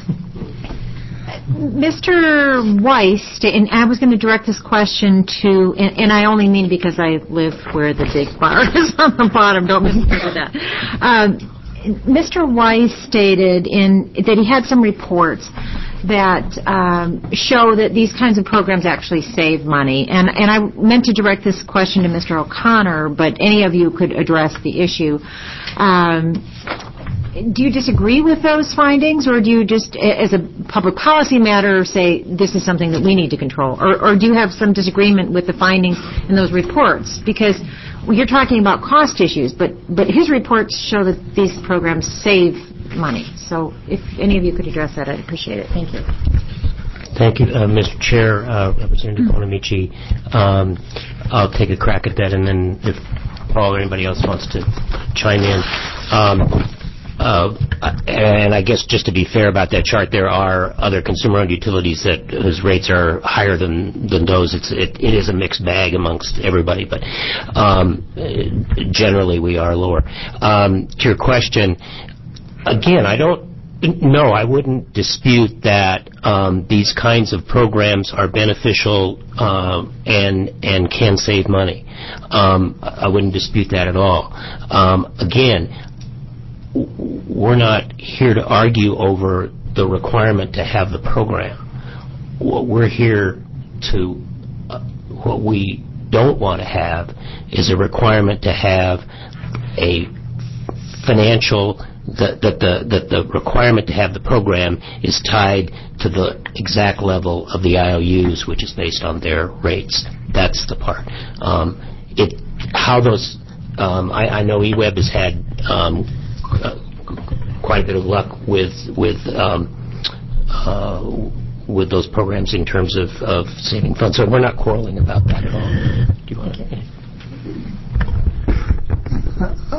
Mister Weiss, and I was going to direct this question to, and, and I only mean because I live where the big bar is on the bottom. Don't misunderstand that. Um, Mister Weiss stated in that he had some reports that um, show that these kinds of programs actually save money. And, and I meant to direct this question to Mister O'Connor, but any of you could address the issue. Um, Do you disagree with those findings, or do you just, as a public policy matter, say this is something that we need to control? Or, or do you have some disagreement with the findings in those reports? Because you're talking about cost issues, but, but his reports show that these programs save money. So if any of you could address that, I'd appreciate it. Thank you. Thank you, uh, Mister Chair, uh, Representative Bonamici. Um, I'll take a crack at that, and then if Paul or anybody else wants to chime in. Um, Uh, and I guess just to be fair about that chart, there are other consumer-owned utilities that whose rates are higher than than those. It's it, it is a mixed bag amongst everybody, but um, generally we are lower. Um, to your question, again, I don't. No, I wouldn't dispute that um, these kinds of programs are beneficial uh, and and can save money. Um, I wouldn't dispute that at all. Um, again. We're not here to argue over the requirement to have the program. What we're here to, uh, what we don't want to have is a requirement to have a financial, that, that, the, that the requirement to have the program is tied to the exact level of the I O Us, which is based on their rates. That's the part. Um, it, how those, um, I, I know E W E B has had um, Uh, quite a bit of luck with with um, uh, with those programs in terms of, of saving funds. So we're not quarreling about that at all. Do you want to?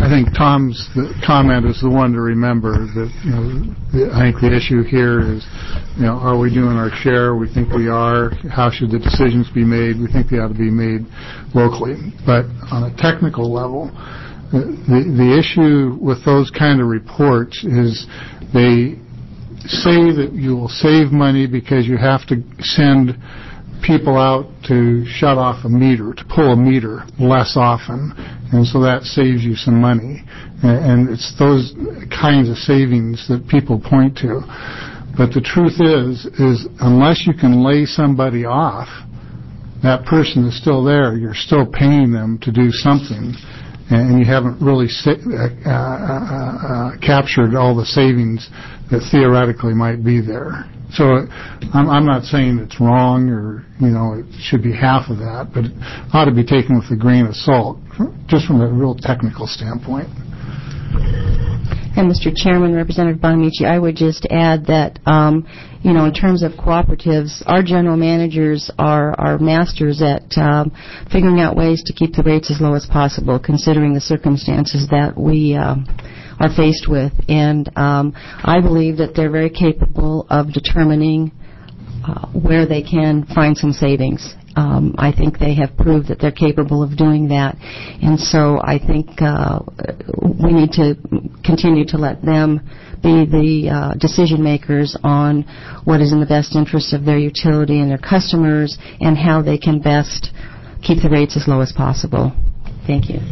I think Tom's the comment is the one to remember. That you know, the, I think the issue here is, you know, are we doing our share? We think we are. How should the decisions be made? We think they ought to be made locally. But on a technical level, the the issue with those kind of reports is they say that you will save money because you have to send people out to shut off a meter, to pull a meter less often, and so that saves you some money. And it's those kinds of savings that people point to. But the truth is, is unless you can lay somebody off, that person is still there. You're still paying them to do something, and you haven't really sa- uh, uh, uh, captured all the savings that theoretically might be there. So I'm, I'm not saying it's wrong or, you know, it should be half of that, but it ought to be taken with a grain of salt, just from a real technical standpoint. And Mister Chairman, Representative Bonamici, I would just add that, um, you know, in terms of cooperatives, our general managers are, are masters at um, figuring out ways to keep the rates as low as possible, considering the circumstances that we um, are faced with. And um, I believe that they're very capable of determining uh, where they can find some savings. Um, I think they have proved that they're capable of doing that. And so I think uh, we need to continue to let them be the uh, decision makers on what is in the best interest of their utility and their customers and how they can best keep the rates as low as possible. Thank you.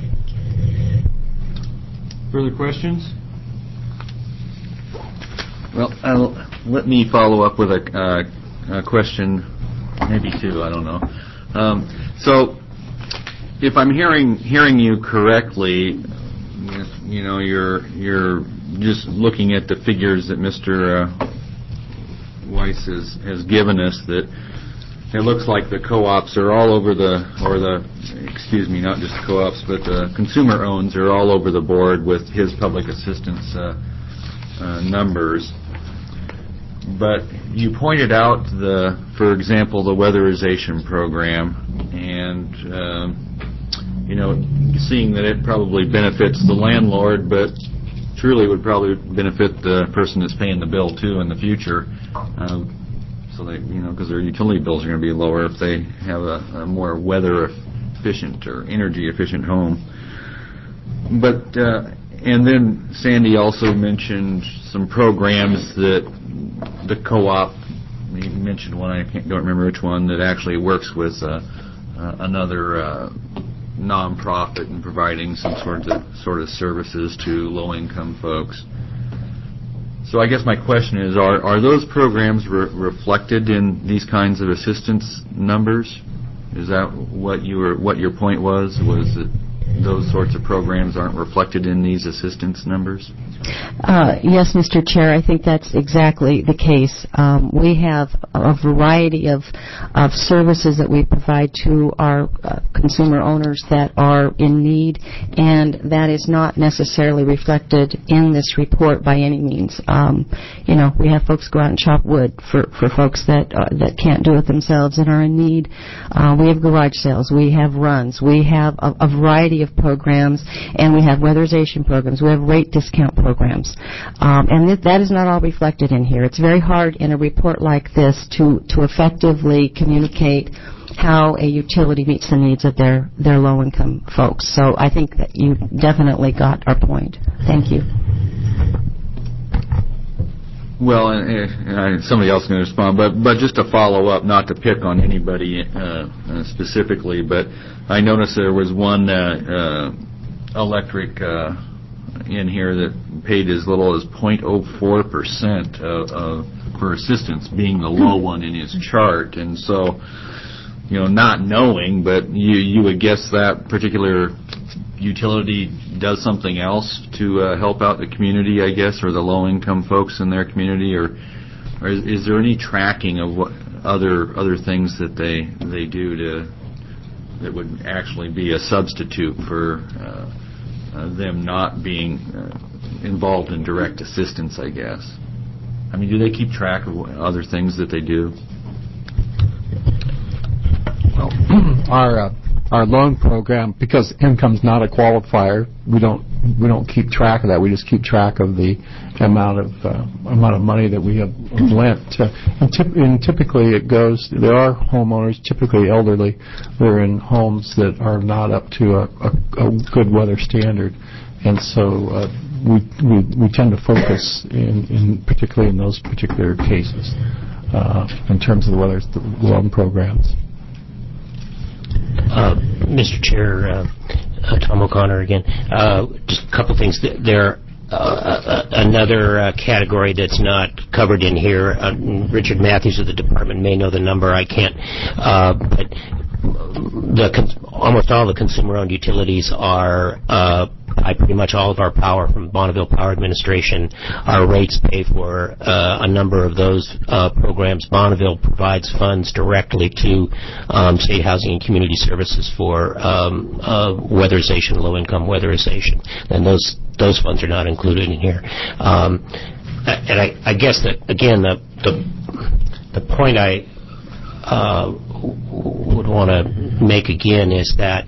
Further questions? Well, I'll, let me follow up with a, uh, a question, maybe two, I don't know. Um, so, if I'm hearing hearing you correctly, you know, you're you're just looking at the figures that Mister Uh, Weiss has, has given us, that it looks like the co-ops are all over the, or the, excuse me, not just co-ops, but the consumer owns are all over the board with his public assistance uh, uh, numbers. But you pointed out the, for example, the weatherization program, and um, you know, seeing that it probably benefits the landlord, but truly would probably benefit the person that's paying the bill too in the future. Um, So they, you know, because their utility bills are going to be lower if they have a, a more weather efficient or energy efficient home. But uh, and then Sandy also mentioned some programs that the co-op, he mentioned one, I can't, don't remember which one, that actually works with uh, uh, another uh, nonprofit in providing some sort of sort of services to low-income folks. So I guess my question is, are are those programs re- reflected in these kinds of assistance numbers? Is that what you were, what your point was? Was that those sorts of programs aren't reflected in these assistance numbers? Uh, yes, Mister Chair, I think that's exactly the case. Um, we have a variety of of services that we provide to our uh, consumer owners that are in need, and that is not necessarily reflected in this report by any means. Um, you know, we have folks go out and chop wood for, for folks that uh, that can't do it themselves and are in need. Uh, we have garage sales. We have runs. We have a, a variety of programs, and we have weatherization programs. We have rate discount programs. Programs. Um, and th- that is not all reflected in here. It's very hard in a report like this to, to effectively communicate how a utility meets the needs of their, their low-income folks. So I think that you definitely got our point. Thank you. Well, and, uh, somebody else is going to respond, but but just to follow up, not to pick on anybody uh, uh, specifically, but I noticed there was one uh, uh, electric uh, in here that paid as little as zero point zero four percent of, of, for assistance, being the low one in his chart. And so, you know, not knowing, but you you would guess that particular utility does something else to uh, help out the community, I guess, or the low-income folks in their community, or, or is, is there any tracking of what other other things that they they do to that would actually be a substitute for uh, Uh, them not being uh, involved in direct assistance, I guess? I mean, do they keep track of other things that they do? Well, our uh, our loan program, because income's not a qualifier, we don't we don't keep track of that. We just keep track of the amount of uh, amount of money that we have lent. Uh, and, typ- and typically, it goes. There are homeowners, typically elderly, that are in homes that are not up to a, a, a good weather standard, and so uh, we, we we tend to focus in, in particularly in those particular cases uh, in terms of the weather the loan programs. Uh, Mister Chair, uh, uh, Tom O'Connor again. Uh, just a couple things. There, uh, uh, another uh, category that's not covered in here. Uh, Richard Matthews of the department may know the number. I can't. Uh, but the con- almost all the consumer-owned utilities are. Uh, I pretty much all of our power from Bonneville Power Administration. Our rates pay for uh, a number of those uh, programs. Bonneville provides funds directly to um, State Housing and Community Services for um, uh, weatherization, low-income weatherization, and those those funds are not included in here. Um, and I, I guess that again, the the, the point I uh, would want to make again is that.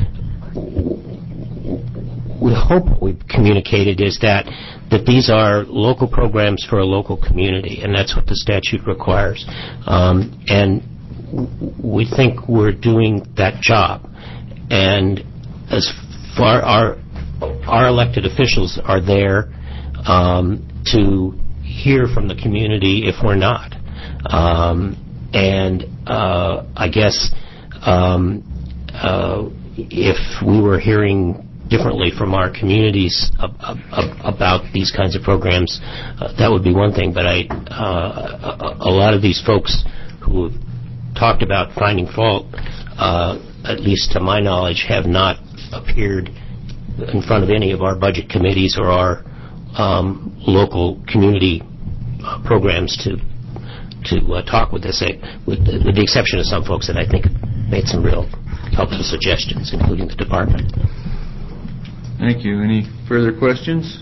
We hope what we've communicated is that that these are local programs for a local community, and that's what the statute requires. Um, and we think we're doing that job. And as far our our elected officials are there um, to hear from the community if we're not. Um, and uh, I guess um, uh, if we were hearing differently from our communities ab- ab- about these kinds of programs, uh, that would be one thing. But I, uh, a, a lot of these folks who have talked about finding fault, uh, at least to my knowledge, have not appeared in front of any of our budget committees or our um, local community uh, programs to to uh, talk with us, with the, with the exception of some folks that I think made some real helpful suggestions, including the department. Thank you. Any further questions?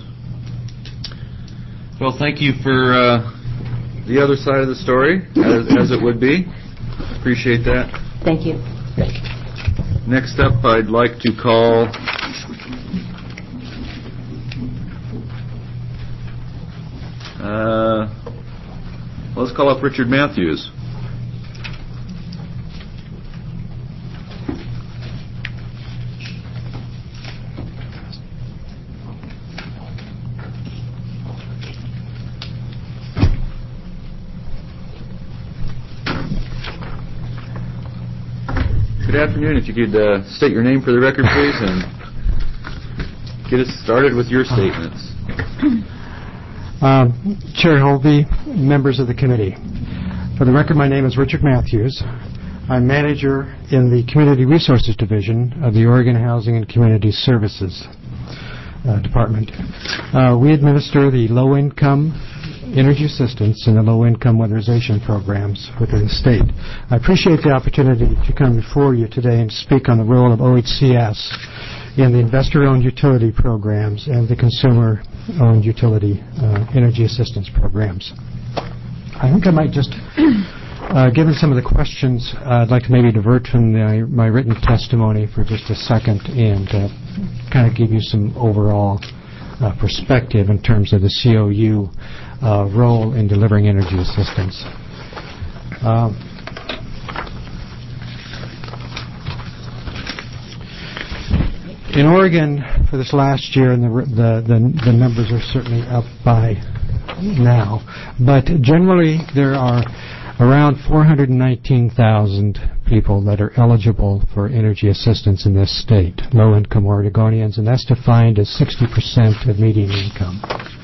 Well, thank you for uh, the other side of the story, as, as it would be. Appreciate that. Thank you. Thank you. Next up, I'd like to call uh, let's call up Richard Matthews. Good afternoon. If you could uh, state your name for the record, please, and get us started with your statements. Um, Chair Holby, members of the committee. For the record, my name is Richard Matthews. I'm manager in the Community Resources Division of the Oregon Housing and Community Services uh, Department. Uh, we administer the low-income energy assistance and the low-income weatherization programs within the state. I appreciate the opportunity to come before you today and speak on the role of O H C S in the investor-owned utility programs and the consumer-owned utility uh, energy assistance programs. I think I might just, uh, given some of the questions, uh, I'd like to maybe divert from the, my written testimony for just a second and uh, kind of give you some overall uh, perspective in terms of the C O U Uh, role in delivering energy assistance. Uh, in Oregon, for this last year, and the, the, the, the numbers are certainly up by now, but generally there are around four hundred nineteen thousand people that are eligible for energy assistance in this state, low-income Oregonians, and that's defined as sixty percent of median income.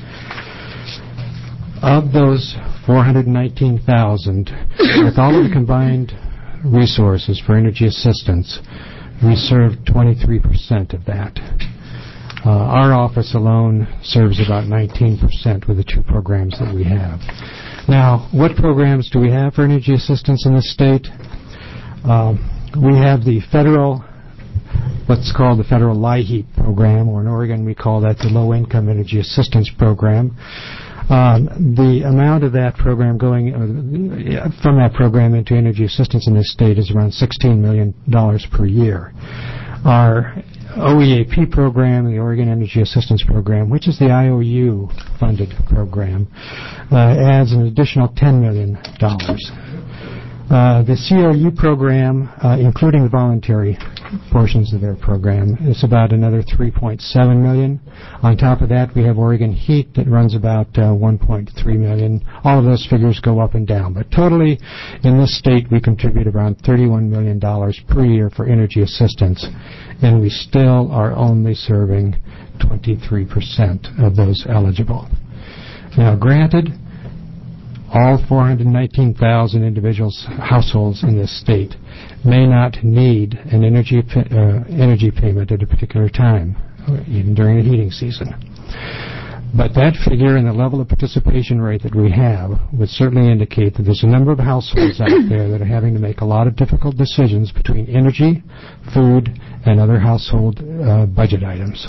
Of those four hundred nineteen thousand, with all of the combined resources for energy assistance, we serve twenty-three percent of that. Uh, our office alone serves about nineteen percent with the two programs that we have. Now, what programs do we have for energy assistance in the state? Um, we have the federal, what's called the federal LIHEAP program, or in Oregon we call that the Low Income Energy Assistance Program. Um, the amount of that program going uh, from that program into energy assistance in this state is around sixteen million dollars per year. Our O E A P program, the Oregon Energy Assistance Program, which is the I O U-funded program, uh, adds an additional ten million dollars. Uh, the C O U program, uh, including the voluntary portions of their program, is about another three point seven million dollars. On top of that, we have Oregon Heat that runs about uh, one point three million dollars. All of those figures go up and down, but totally in this state we contribute around thirty-one million dollars per year for energy assistance, and we still are only serving twenty-three percent of those eligible. Now, granted, all four hundred nineteen thousand individuals, households in this state may not need an energy uh, energy payment at a particular time, even during the heating season. But that figure and the level of participation rate that we have would certainly indicate that there's a number of households out there that are having to make a lot of difficult decisions between energy, food, and other household uh, budget items.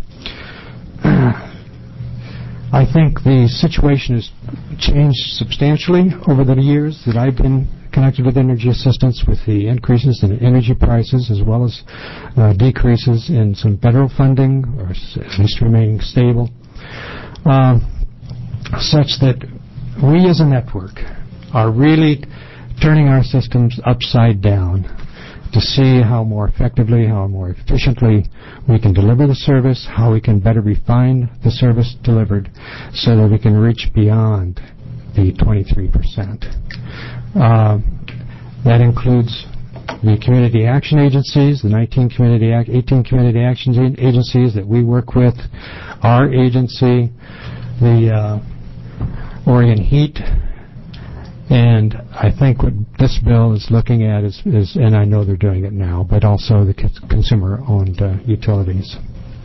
I think the situation has changed substantially over the years that I've been connected with energy assistance, with the increases in energy prices as well as uh, decreases in some federal funding, or at least remaining stable, uh, such that we as a network are really turning our systems upside down to see how more effectively, how more efficiently we can deliver the service, how we can better refine the service delivered so that we can reach beyond the twenty-three percent. Uh, that includes the community action agencies, the nineteen community, eighteen community action agencies that we work with, our agency, the uh, Oregon Heat. And I think what this bill is looking at is, is, and I know they're doing it now, but also the consumer-owned uh, utilities.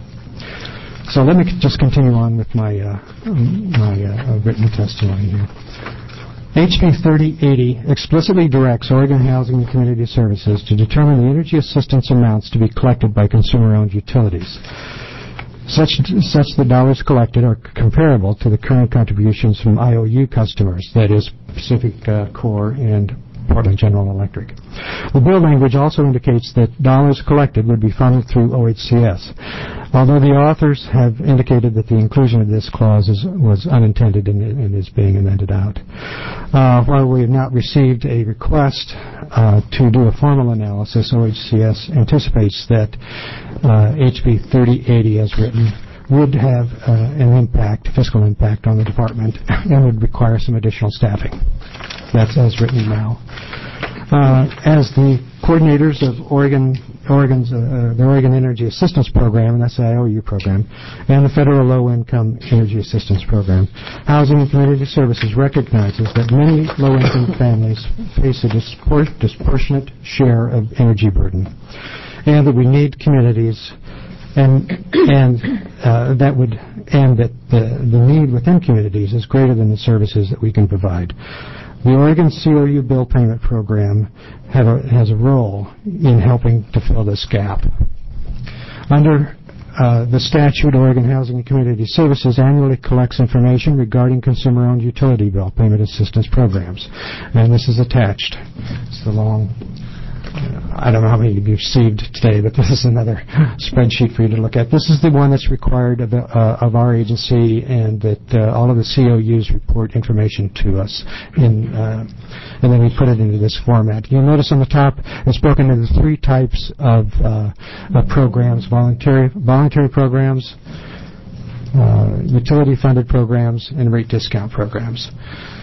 So let me just continue on with my uh, my uh, written testimony here. H B thirty eighty explicitly directs Oregon Housing and Community Services to determine the energy assistance amounts to be collected by consumer-owned utilities. Such, such the dollars collected are comparable to the current contributions from I O U customers, that is, Pacific uh, Core and Portland General Electric. The bill language also indicates that dollars collected would be funded through O H C S, although the authors have indicated that the inclusion of this clause is, was unintended and, and is being amended out. Uh, while we have not received a request uh, to do a formal analysis, O H C S anticipates that uh, H B thirty eighty as written would have uh, an impact, fiscal impact on the department, and would require some additional staffing. That's as written now. Uh, as the coordinators of Oregon, Oregon's, uh, the Oregon Energy Assistance Program, and that's the I O U program, and the Federal Low-Income Energy Assistance Program, Housing and Community Services recognizes that many low-income families face a dispor- disproportionate share of energy burden, and that we need communities and and uh, that would and that the the need within communities is greater than the services that we can provide. The Oregon C O U Bill Payment Program have a, has a role in helping to fill this gap. Under uh, the statute, Oregon Housing and Community Services annually collects information regarding consumer-owned utility bill payment assistance programs, and this is attached. It's the long. I don't know how many you've received today, but this is another spreadsheet for you to look at. This is the one that's required of, uh, of our agency, and that uh, all of the C O Us report information to us, in, uh, and then we put it into this format. You'll notice on the top it's broken into three types of, uh, of programs: voluntary voluntary programs, uh, utility-funded programs, and rate discount programs.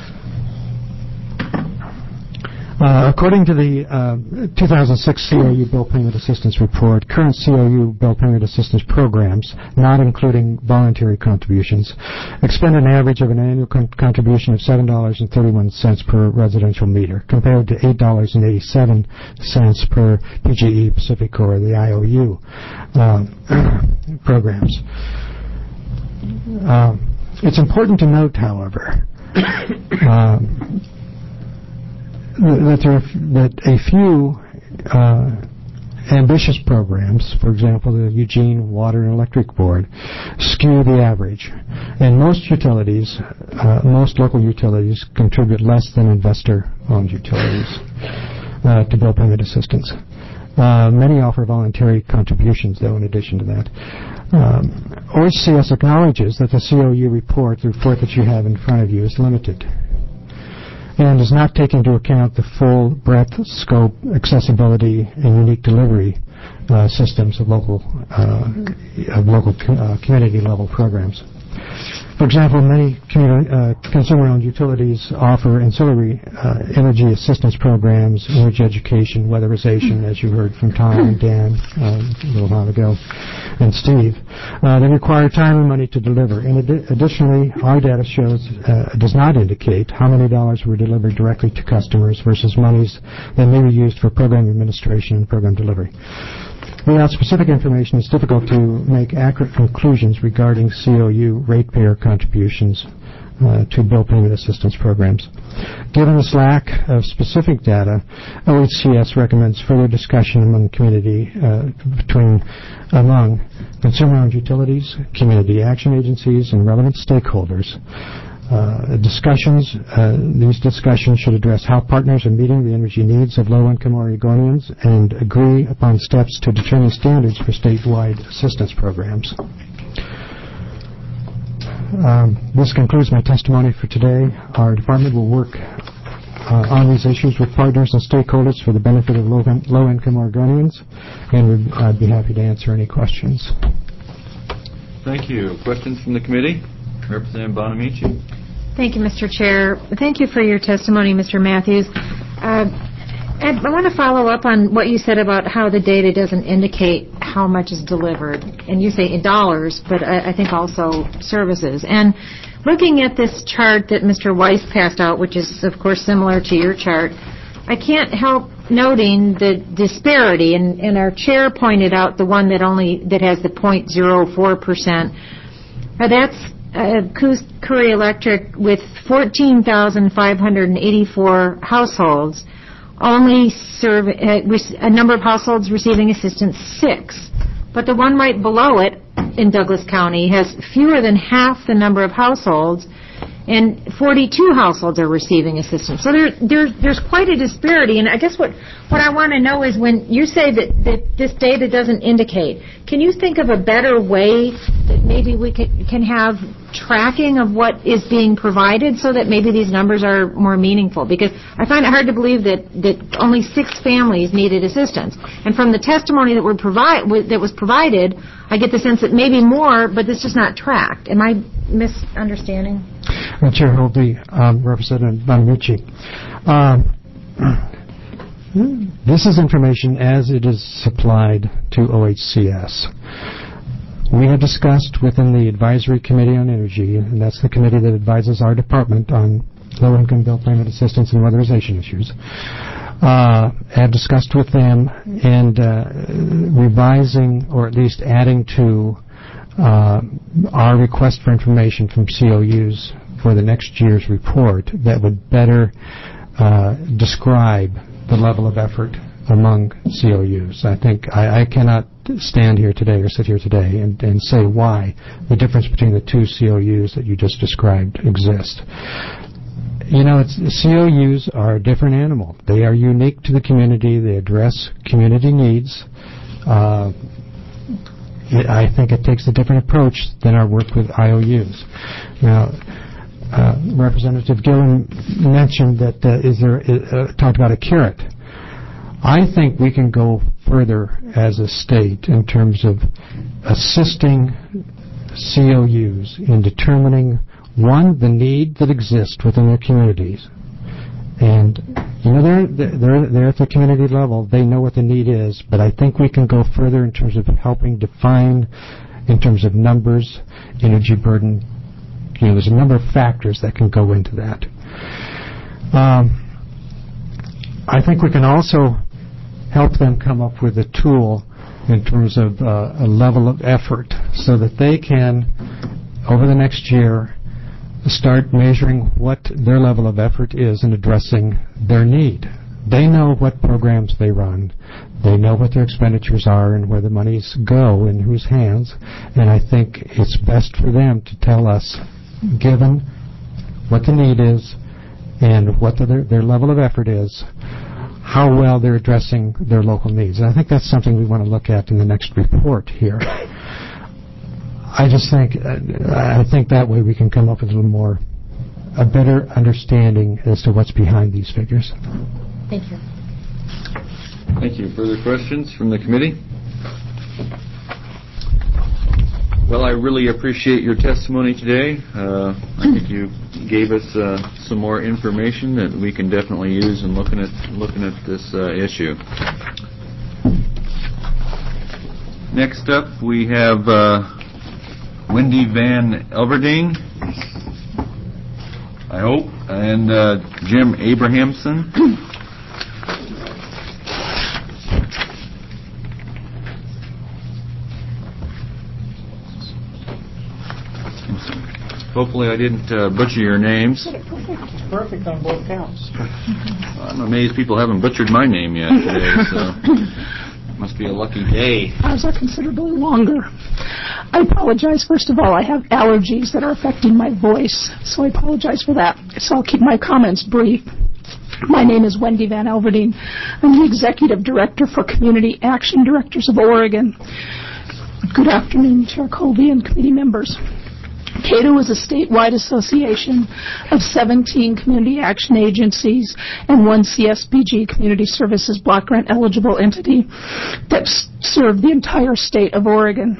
Uh, according to the uh, two thousand six C O U Bill Payment Assistance Report, current C O U Bill Payment Assistance programs, not including voluntary contributions, expend an average of an annual con- contribution of seven dollars and thirty-one cents per residential meter, compared to eight dollars and eighty-seven cents per P G E, Pacific Core, the I O U uh, programs. Uh, it's important to note, however, uh, that there are, that a few uh, ambitious programs, for example, the Eugene Water and Electric Board, skew the average, and most utilities, uh, most local utilities, contribute less than investor-owned utilities uh, to bill payment assistance. Uh, many offer voluntary contributions, though, in addition to that. Um, O H C S acknowledges that the C O U report, the report that you have in front of you, is limited and does not take into account the full breadth, scope, accessibility, and unique delivery uh, systems of local uh, of local uh, community-level programs. For example, many communi- uh, consumer-owned utilities offer ancillary uh, energy assistance programs, energy education, weatherization, as you heard from Tom and Dan uh, a little while ago, and Steve. Uh, they require time and money to deliver. And adi- additionally, our data shows uh, does not indicate how many dollars were delivered directly to customers versus monies that may be used for program administration and program delivery. Without specific information, it's difficult to make accurate conclusions regarding C O U ratepayer contributions uh, to bill payment assistance programs. Given this lack of specific data, O H C S recommends further discussion among the community uh, between among consumer-owned utilities, community action agencies, and relevant stakeholders. Uh, discussions, uh, these discussions should address how partners are meeting the energy needs of low-income Oregonians and agree upon steps to determine standards for statewide assistance programs. Um, this concludes my testimony for today. Our department will work uh, on these issues with partners and stakeholders for the benefit of low- low-income Oregonians, and we'd, I'd be happy to answer any questions. Thank you. Questions from the committee? Representative Bonamici. Thank you, Mister Chair. Thank you for your testimony, Mister Matthews. Uh, Ed, I want to follow up on what you said about how the data doesn't indicate how much is delivered. And you say in dollars, but I, I think also services. And looking at this chart that Mister Weiss passed out, which is, of course, similar to your chart, I can't help noting the disparity. And, and our chair pointed out the one that only that has the zero point zero four percent. Uh, that's Uh, Curry Electric with fourteen thousand five hundred eighty-four households, only serve uh, a number of households receiving assistance six. But the one right below it in Douglas County has fewer than half the number of households, and forty-two households are receiving assistance. So there, there, there's quite a disparity. And I guess what, what I want to know is when you say that, that this data doesn't indicate, can you think of a better way that maybe we can, can have tracking of what is being provided so that maybe these numbers are more meaningful? Because I find it hard to believe that, that only six families needed assistance. And from the testimony that, were provide, that was provided, I get the sense that maybe more, but it's just not tracked. Am I misunderstanding? Uh, Chair Holby, um, Representative Bonamici. Um, this is information as it is supplied to O H C S. We have discussed within the Advisory Committee on Energy, and that's the committee that advises our department on low-income bill payment assistance and weatherization issues, uh, have discussed with them and uh, revising or at least adding to uh, our request for information from C O Us for the next year's report that would better uh, describe the level of effort among C O Us. I think I, I cannot stand here today or sit here today and, and say why the difference between the two C O Us that you just described exist. You know, it's, C O Us are a different animal. They are unique to the community. They address community needs. Uh, it, I think it takes a different approach than our work with I O Us. Now, uh, Representative Gillen mentioned that uh, is there uh, talked about a carrot. I think we can go further as a state in terms of assisting C O Us in determining, one, the need that exists within their communities. And, you know, they're, they're, they're at the community level. They know what the need is. But I think we can go further in terms of helping define, in terms of numbers, energy burden. You know, there's a number of factors that can go into that. Um, I think we can also help them come up with a tool in terms of uh, a level of effort so that they can, over the next year, start measuring what their level of effort is in addressing their need. They know what programs they run. They know what their expenditures are and where the monies go, in whose hands. And I think it's best for them to tell us, given what the need is and what the, their, their level of effort is, how well they're addressing their local needs. And I think that's something we want to look at in the next report here. I just think, uh, I think that way we can come up with a little more, a better understanding as to what's behind these figures. Thank you. Thank you. Further questions from the committee? Well, I really appreciate your testimony today. Uh, I think you gave us uh, some more information that we can definitely use in looking at looking at this uh, issue. Next up, we have uh, Wendy Van Elverding, I hope, and uh, Jim Abrahamson. Hopefully I didn't uh, butcher your names. It's perfect on both counts. I'm amazed people haven't butchered my name yet today, so must be a lucky day. Ours are considerably longer. I apologize. First of all, I have allergies that are affecting my voice, so I apologize for that. So I'll keep my comments brief. My name is Wendy Van Elverding. I'm the Executive Director for Community Action Directors of Oregon. Good afternoon, Chair Colby and committee members. CATO is a statewide association of seventeen community action agencies and one C S B G Community Services Block Grant eligible entity that s- serve the entire state of Oregon.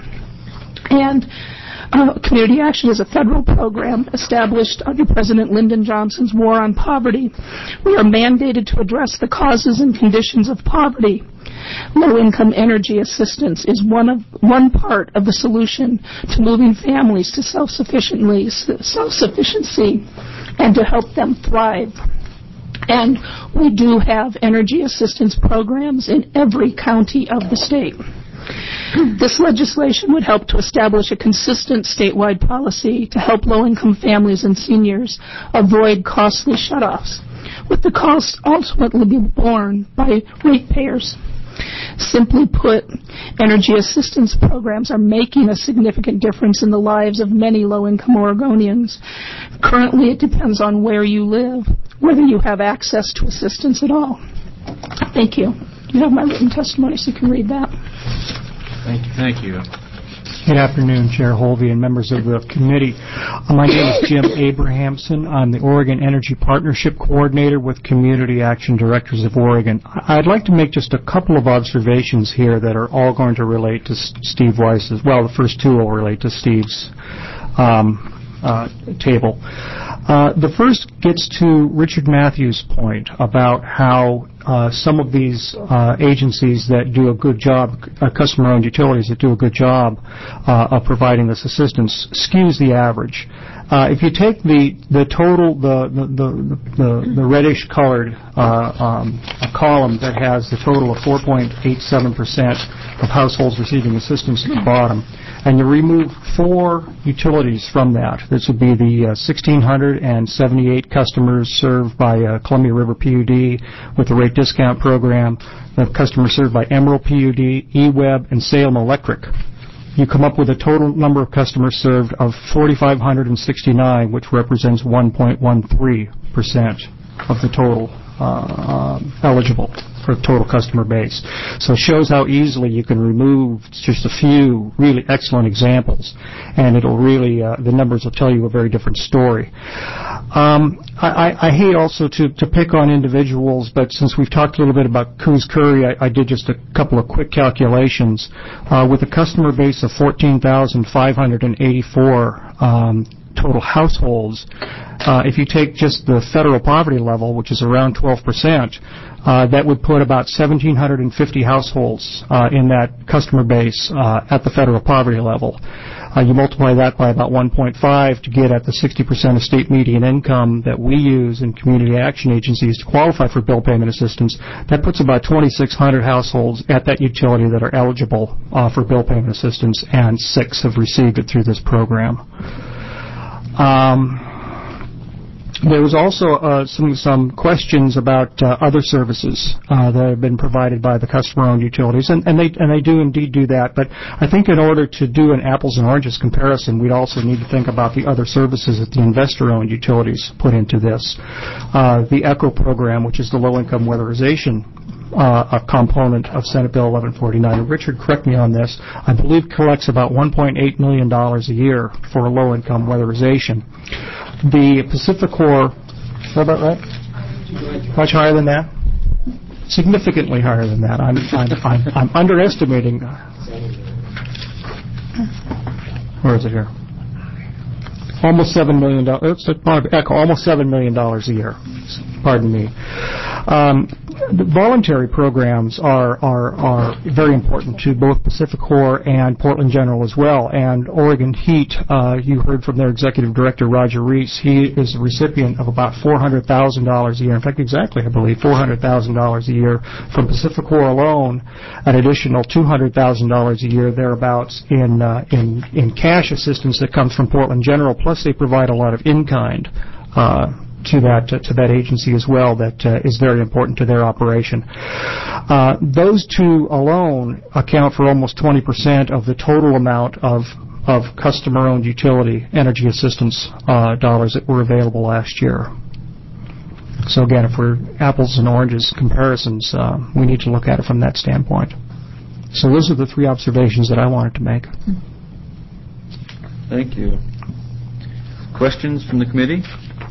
And uh, Community Action is a federal program established under President Lyndon Johnson's War on Poverty. We are mandated to address the causes and conditions of poverty. Low-income energy assistance is one of one part of the solution to moving families to self-sufficiently, self-sufficiency and to help them thrive. And we do have energy assistance programs in every county of the state. This legislation would help to establish a consistent statewide policy to help low-income families and seniors avoid costly shutoffs, with the cost ultimately be borne by ratepayers. Simply put, energy assistance programs are making a significant difference in the lives of many low-income Oregonians. Currently, it depends on where you live, whether you have access to assistance at all. Thank you. You have my written testimony, so you can read that. Thank you. Thank you. Good afternoon, Chair Holvey and members of the committee. Uh, my name is Jim Abrahamson. I'm the Oregon Energy Partnership Coordinator with Community Action Directors of Oregon. I'd like to make just a couple of observations here that are all going to relate to S- Steve Weiss's. Well, the first two will relate to Steve's um, uh, table. Uh, the first gets to Richard Matthews' point about how uh, some of these uh, agencies that do a good job, uh, customer-owned utilities that do a good job uh, of providing this assistance, skews the average. Uh, if you take the the total, the the the, the, the reddish-colored uh, um, column that has the total of four point eight seven percent of households receiving assistance at the bottom, and you remove four utilities from that, this would be the uh, one thousand six hundred seventy-eight customers served by uh, Columbia River P U D with the rate discount program, the customers served by Emerald P U D, E-Web, and Salem Electric. You come up with a total number of customers served of four thousand five hundred sixty-nine, which represents one point one three percent of the total uh, uh, eligible for total customer base. So it shows how easily you can remove just a few really excellent examples, and it'll really, uh, the numbers will tell you a very different story. Um, I, I hate also to, to pick on individuals, but since we've talked a little bit about Coos Curry, I, I did just a couple of quick calculations. Uh, with a customer base of fourteen thousand five hundred eighty-four um, total households, uh, if you take just the federal poverty level, which is around twelve percent, uh, that would put about one thousand seven hundred fifty households uh, in that customer base uh, at the federal poverty level. Uh, you multiply that by about one point five to get at the sixty percent of state median income that we use in community action agencies to qualify for bill payment assistance. That puts about twenty-six hundred households at that utility that are eligible uh, for bill payment assistance, and six have received it through this program. Um, There was also uh, some some questions about uh, other services uh, that have been provided by the customer-owned utilities, and, and they and they do indeed do that. But I think in order to do an apples and oranges comparison, we'd also need to think about the other services that the investor-owned utilities put into this. Uh, the ECHO program, which is the low-income weatherization uh, a component of Senate Bill eleven forty-nine. And Richard, correct me on this. I believe collects about one point eight million dollars a year for low-income weatherization. The PacifiCorp, is that about right? Much higher than that? Significantly higher than that. I'm, I'm, I'm, I'm underestimating. Where is it here? Almost seven million dollars. Almost seven million dollars a year. Pardon me. Um, the voluntary programs are, are are very important to both PacifiCorp and Portland General as well. And Oregon Heat, uh, you heard from their executive director, Roger Reese. He is the recipient of about four hundred thousand dollars a year. In fact, exactly, I believe, four hundred thousand dollars a year from PacifiCorp alone. An additional two hundred thousand dollars a year thereabouts in uh, in in cash assistance that comes from Portland General. Plus, they provide a lot of in-kind uh, to that uh, to that agency as well. That uh, is very important to their operation. Uh, those two alone account for almost twenty percent of the total amount of of customer-owned utility energy assistance uh, dollars that were available last year. So again, if we're apples and oranges comparisons, uh, we need to look at it from that standpoint. So those are the three observations that I wanted to make. Thank you. Questions from the committee?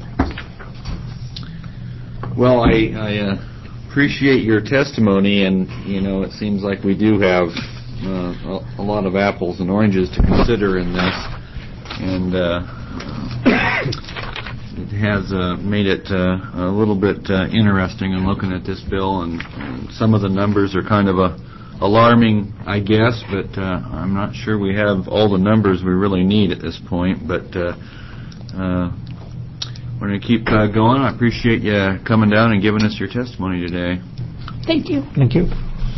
Well, I, I uh, appreciate your testimony, and, you know, it seems like we do have uh, a, a lot of apples and oranges to consider in this, and uh, it has uh, made it uh, a little bit uh, interesting in looking at this bill, and, and some of the numbers are kind of a alarming, I guess, but uh, I'm not sure we have all the numbers we really need at this point, but uh, uh, we're going to keep uh, going. I appreciate you coming down and giving us your testimony today. Thank you. Thank you.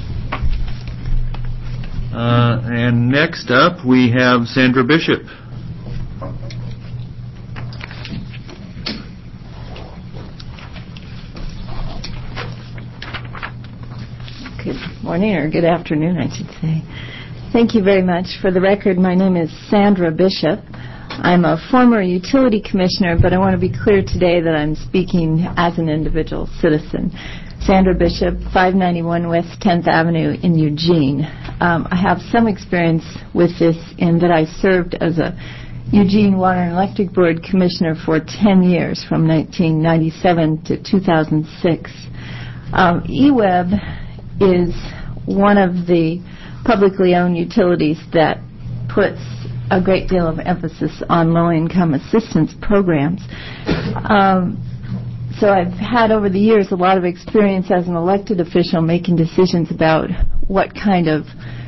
Uh, and next up, we have Sandra Bishop. Good morning, or good afternoon, I should say. Thank you very much. For the record, my name is Sandra Bishop. I'm a former utility commissioner, but I want to be clear today that I'm speaking as an individual citizen. Sandra Bishop, five ninety-one West tenth Avenue in Eugene. Um, I have some experience with this in that I served as a Eugene Water and Electric Board commissioner for ten years, from nineteen ninety-seven to two thousand six. Um, E W E B is one of the publicly owned utilities that puts a great deal of emphasis on low-income assistance programs. Um, so I've had over the years a lot of experience as an elected official making decisions about what kind of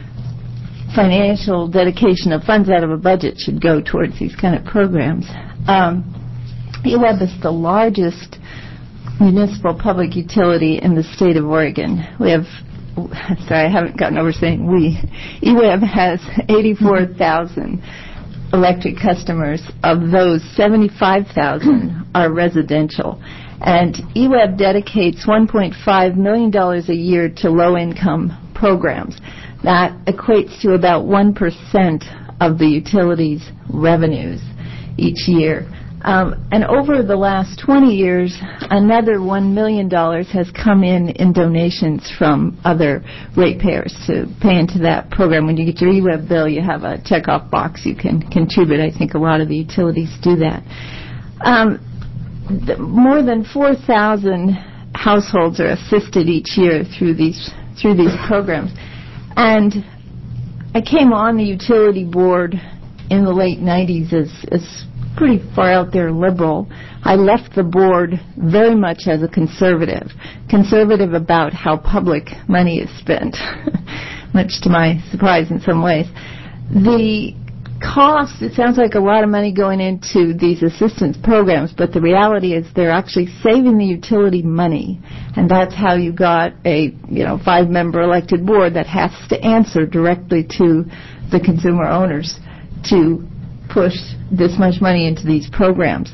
financial dedication of funds out of a budget should go towards these kind of programs. Um, E W E B is the largest municipal public utility in the state of Oregon. We have, sorry, I haven't gotten over saying we. E W E B has eighty-four thousand electric customers. Of those, seventy-five thousand are residential. And E W E B dedicates one point five million dollars a year to low-income programs. That equates to about one percent of the utility's revenues each year. Um, and over the last twenty years, another one million dollars has come in in donations from other ratepayers to pay into that program. When you get your E W E B bill, you have a checkoff box you can contribute. I think a lot of the utilities do that. Um, the, more than four thousand households are assisted each year through these through these programs. And I came on the utility board in the late nineties as, as pretty far out there liberal. I left the board very much as a conservative, conservative about how public money is spent, much to my surprise in some ways. The cost, it sounds like a lot of money going into these assistance programs, but the reality is they're actually saving the utility money, and that's how you got a you know five-member elected board that has to answer directly to the consumer owners to push this much money into these programs.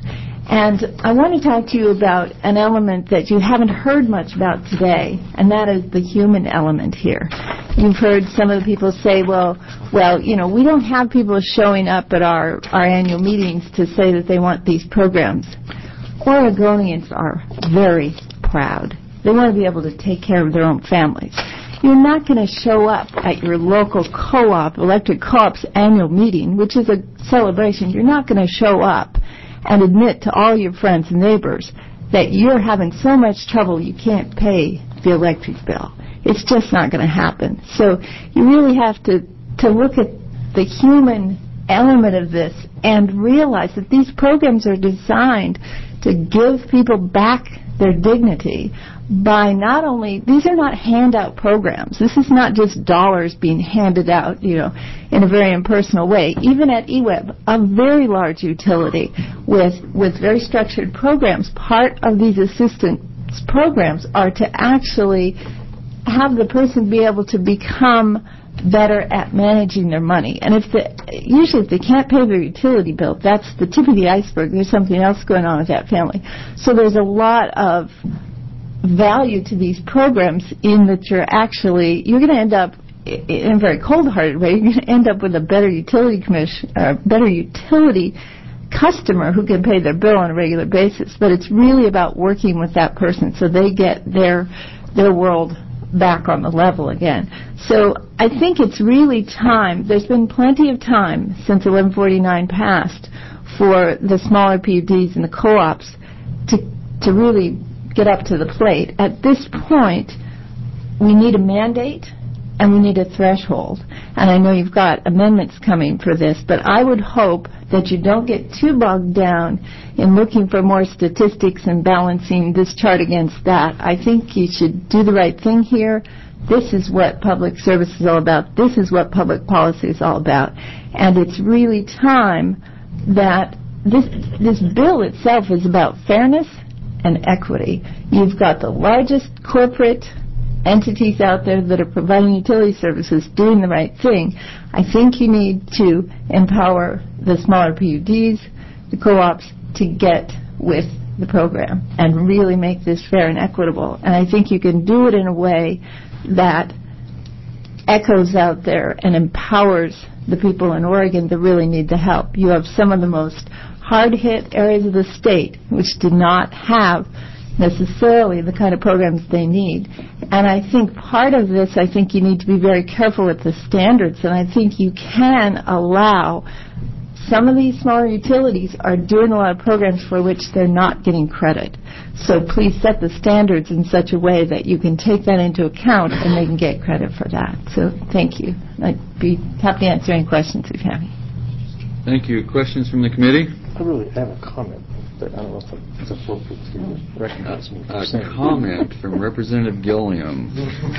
And I want to talk to you about an element that you haven't heard much about today, and that is the human element here. You've heard some of the people say, well, well, you know, we don't have people showing up at our, our annual meetings to say that they want these programs. Oregonians are very proud. They want to be able to take care of their own families. You're not going to show up at your local co-op, electric co-op's annual meeting, which is a celebration. You're not going to show up and admit to all your friends and neighbors that you're having so much trouble you can't pay the electric bill. It's just not going to happen. So you really have to, to look at the human element of this and realize that these programs are designed to give people back their dignity by not only, these are not handout programs. This is not just dollars being handed out, you know, in a very impersonal way. Even at E W E B, a very large utility with, with very structured programs, part of these assistance programs are to actually have the person be able to become better at managing their money. And if the, usually if they can't pay their utility bill, that's the tip of the iceberg. There's something else going on with that family. So there's a lot of value to these programs in that you're actually, you're going to end up in a very cold-hearted way, you're going to end up with a better utility commission, uh, better utility customer who can pay their bill on a regular basis. But it's really about working with that person so they get their their world back on the level again. So I think it's really time. There's been plenty of time since eleven forty-nine passed for the smaller P U Ds and the co-ops to to really get up to the plate. At this point, we need a mandate and we need a threshold. And I know you've got amendments coming for this, but I would hope that you don't get too bogged down in looking for more statistics and balancing this chart against that. I think you should do the right thing here. This is what public service is all about. This is what public policy is all about. And it's really time that this this bill itself is about fairness and equity. You've got the largest corporate entities out there that are providing utility services doing the right thing. I think you need to empower the smaller P U Ds, the co-ops, to get with the program and really make this fair and equitable. And I think you can do it in a way that echoes out there and empowers the people in Oregon that really need the help. You have some of the most hard-hit areas of the state which do not have necessarily the kind of programs they need. And I think part of this, I think you need to be very careful with the standards, and I think you can allow some of these smaller utilities are doing a lot of programs for which they're not getting credit. So please set the standards in such a way that you can take that into account and they can get credit for that. So thank you. I'd be happy to answer any questions if you have any. Thank you. Questions from the committee? I really have a comment, but I don't know if it's appropriate to recognize me. A uh, comment from Representative Gilliam.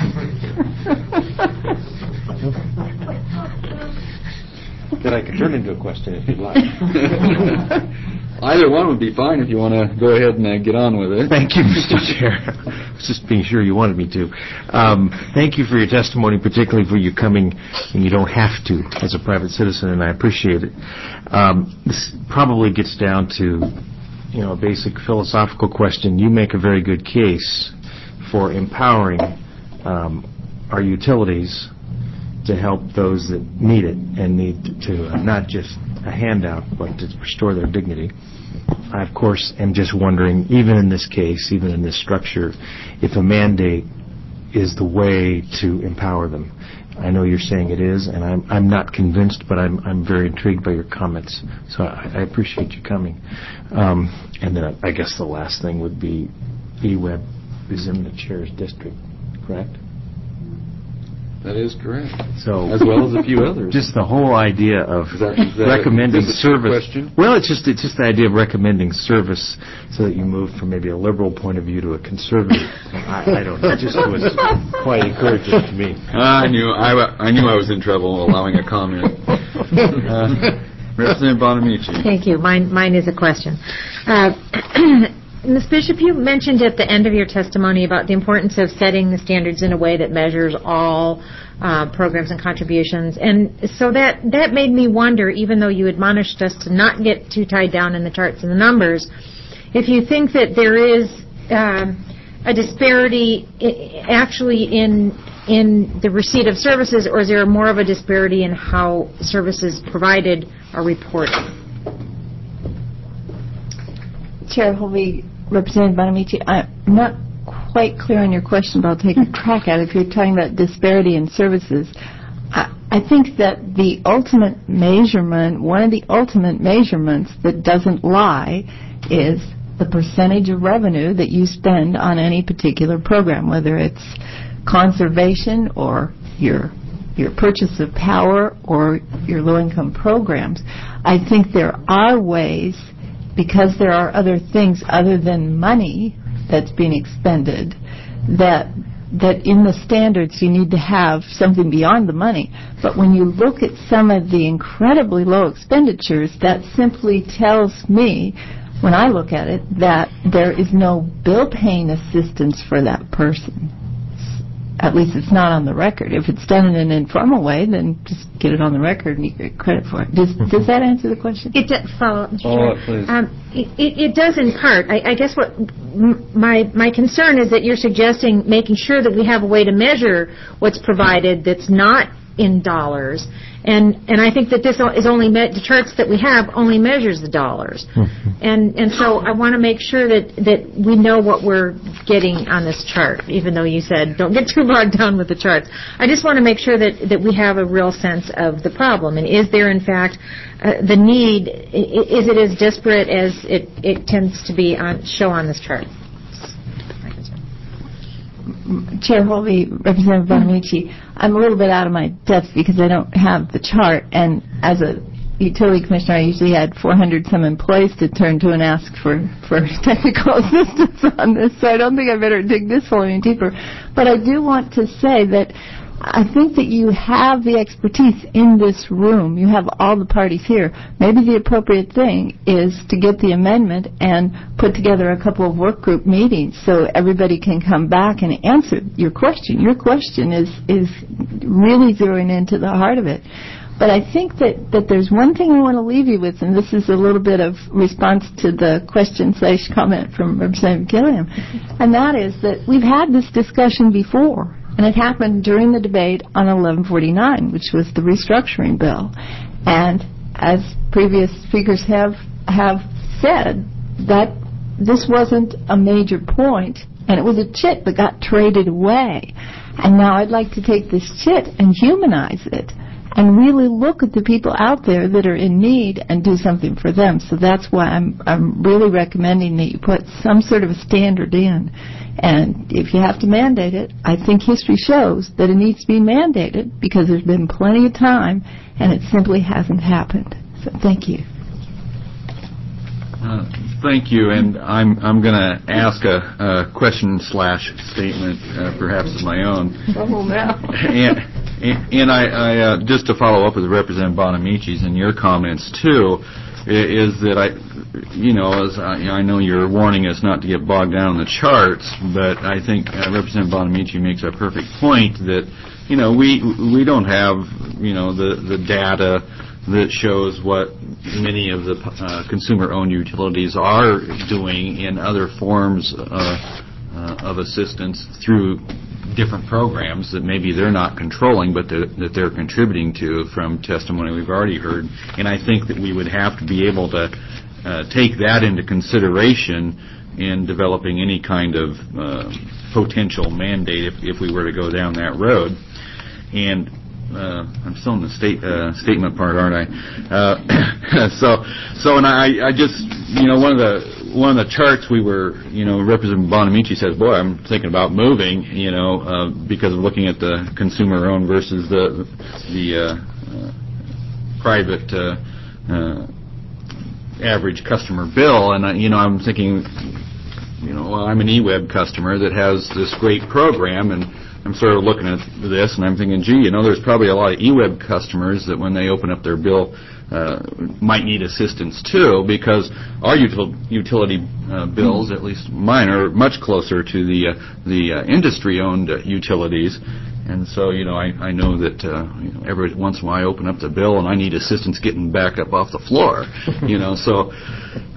That I could turn into a question if you'd like. Either one would be fine if you want to go ahead and uh, get on with it. Thank you, Mister Chair. I was just being sure you wanted me to. Um, thank you for your testimony, particularly for you coming, and you don't have to, as a private citizen, and I appreciate it. Um, this probably gets down to, you know, a basic philosophical question. You make a very good case for empowering um, our utilities to help those that need it and need to, uh, not just a handout, but to restore their dignity. I, of course, am just wondering, even in this case, even in this structure, if a mandate is the way to empower them. I know you're saying it is, and I'm I'm not convinced, but I'm I'm very intrigued by your comments. So I, I appreciate you coming. Um, and then I guess the last thing would be E W E B is in the chair's district, correct? That is correct. So, as well as a few others. Just the whole idea of is that, is that recommending a, service. Question? Well, it's just it's just the idea of recommending service, so that you move from maybe a liberal point of view to a conservative. I, I don't know. It just was quite encouraging to me. I knew I, I knew I was in trouble allowing a comment. Uh, Representative Bonamici. Thank you. Mine mine is a question. Uh, Miz Bishop, you mentioned at the end of your testimony about the importance of setting the standards in a way that measures all uh, programs and contributions. And so that, that made me wonder, even though you admonished us to not get too tied down in the charts and the numbers, if you think that there is um, a disparity I- actually in in the receipt of services, or is there more of a disparity in how services provided are reported? Chair Hovey, Representative Bonamici, I'm not quite clear on your question, but I'll take a crack at it. If you're talking about disparity in services, I, I think that the ultimate measurement, one of the ultimate measurements that doesn't lie is the percentage of revenue that you spend on any particular program, whether it's conservation or your your purchase of power or your low-income programs. I think there are ways, because there are other things other than money that's being expended, that that in the standards you need to have something beyond the money. But when you look at some of the incredibly low expenditures, that simply tells me, when I look at it, that there is no bill-paying assistance for that person. At least it's not on the record. If it's done in an informal way, then just get it on the record and you get credit for it. Does, does that answer the question? It does. Follow up, Mister Follow Chair. up, please. Um, it, it, it does in part. I, I guess what m- my my concern is that you're suggesting making sure that we have a way to measure what's provided that's not in dollars. And and I think that this is only me- the charts that we have only measures the dollars. and and so I want to make sure that, that we know what we're getting on this chart, even though you said don't get too bogged down with the charts. I just want to make sure that, that we have a real sense of the problem. And is there, in fact, uh, the need, i- is it as disparate as it, it tends to be on show on this chart? Chair Hovey, Representative Bonamici, I'm a little bit out of my depth because I don't have the chart, and as a utility commissioner, I usually had four hundred some employees to turn to and ask for, for technical assistance on this, so I don't think I better dig this hole any deeper. But I do want to say that I think that you have the expertise in this room. You have all the parties here. Maybe the appropriate thing is to get the amendment and put together a couple of work group meetings so everybody can come back and answer your question. Your question is, is really zeroing into the heart of it. But I think that, that there's one thing I want to leave you with, and this is a little bit of response to the question slash comment from Representative Gilliam, and that is that we've had this discussion before. And it happened during the debate on eleven forty-nine, which was the restructuring bill. And as previous speakers have have said, that this wasn't a major point, and it was a chit that got traded away. And now I'd like to take this chit and humanize it and really look at the people out there that are in need and do something for them. So that's why I'm I'm really recommending that you put some sort of a standard in. And if you have to mandate it, I think history shows that it needs to be mandated because there's been plenty of time and it simply hasn't happened. So thank you. Uh, thank you, and I'm I'm going to ask a, a question slash statement, uh, perhaps of my own. Oh, no. and and, and I, I uh, just to follow up with Representative Bonamici's and your comments too, is that I, you know, as I, I know you're warning us not to get bogged down in the charts, but I think uh, Representative Bonamici makes a perfect point that, you know, we we don't have, you know, the the data that shows what many of the uh, consumer-owned utilities are doing in other forms uh, uh, of assistance through different programs that maybe they're not controlling, but they're, that they're contributing to from testimony we've already heard. And I think that we would have to be able to uh, take that into consideration in developing any kind of uh, potential mandate if, if we were to go down that road. And Uh, I'm still in the state uh, statement part, aren't I? Uh, so, so, and I, I just, you know, one of the one of the charts we were, you know, Representative Bonamici says, "Boy, I'm thinking about moving," you know, uh, because of looking at the consumer-owned versus the the uh, uh, private uh, uh, average customer bill, and I, you know, I'm thinking, you know, well, I'm an E W E B customer that has this great program, and I'm sort of looking at this, and I'm thinking, gee, you know, there's probably a lot of E W E B customers that when they open up their bill uh, might need assistance, too, because our util- utility uh, bills, at least mine, are much closer to the uh, the uh, industry-owned uh, utilities. And so, you know, I, I know that uh, you know, every once in a while I open up the bill and I need assistance getting back up off the floor, you know, so...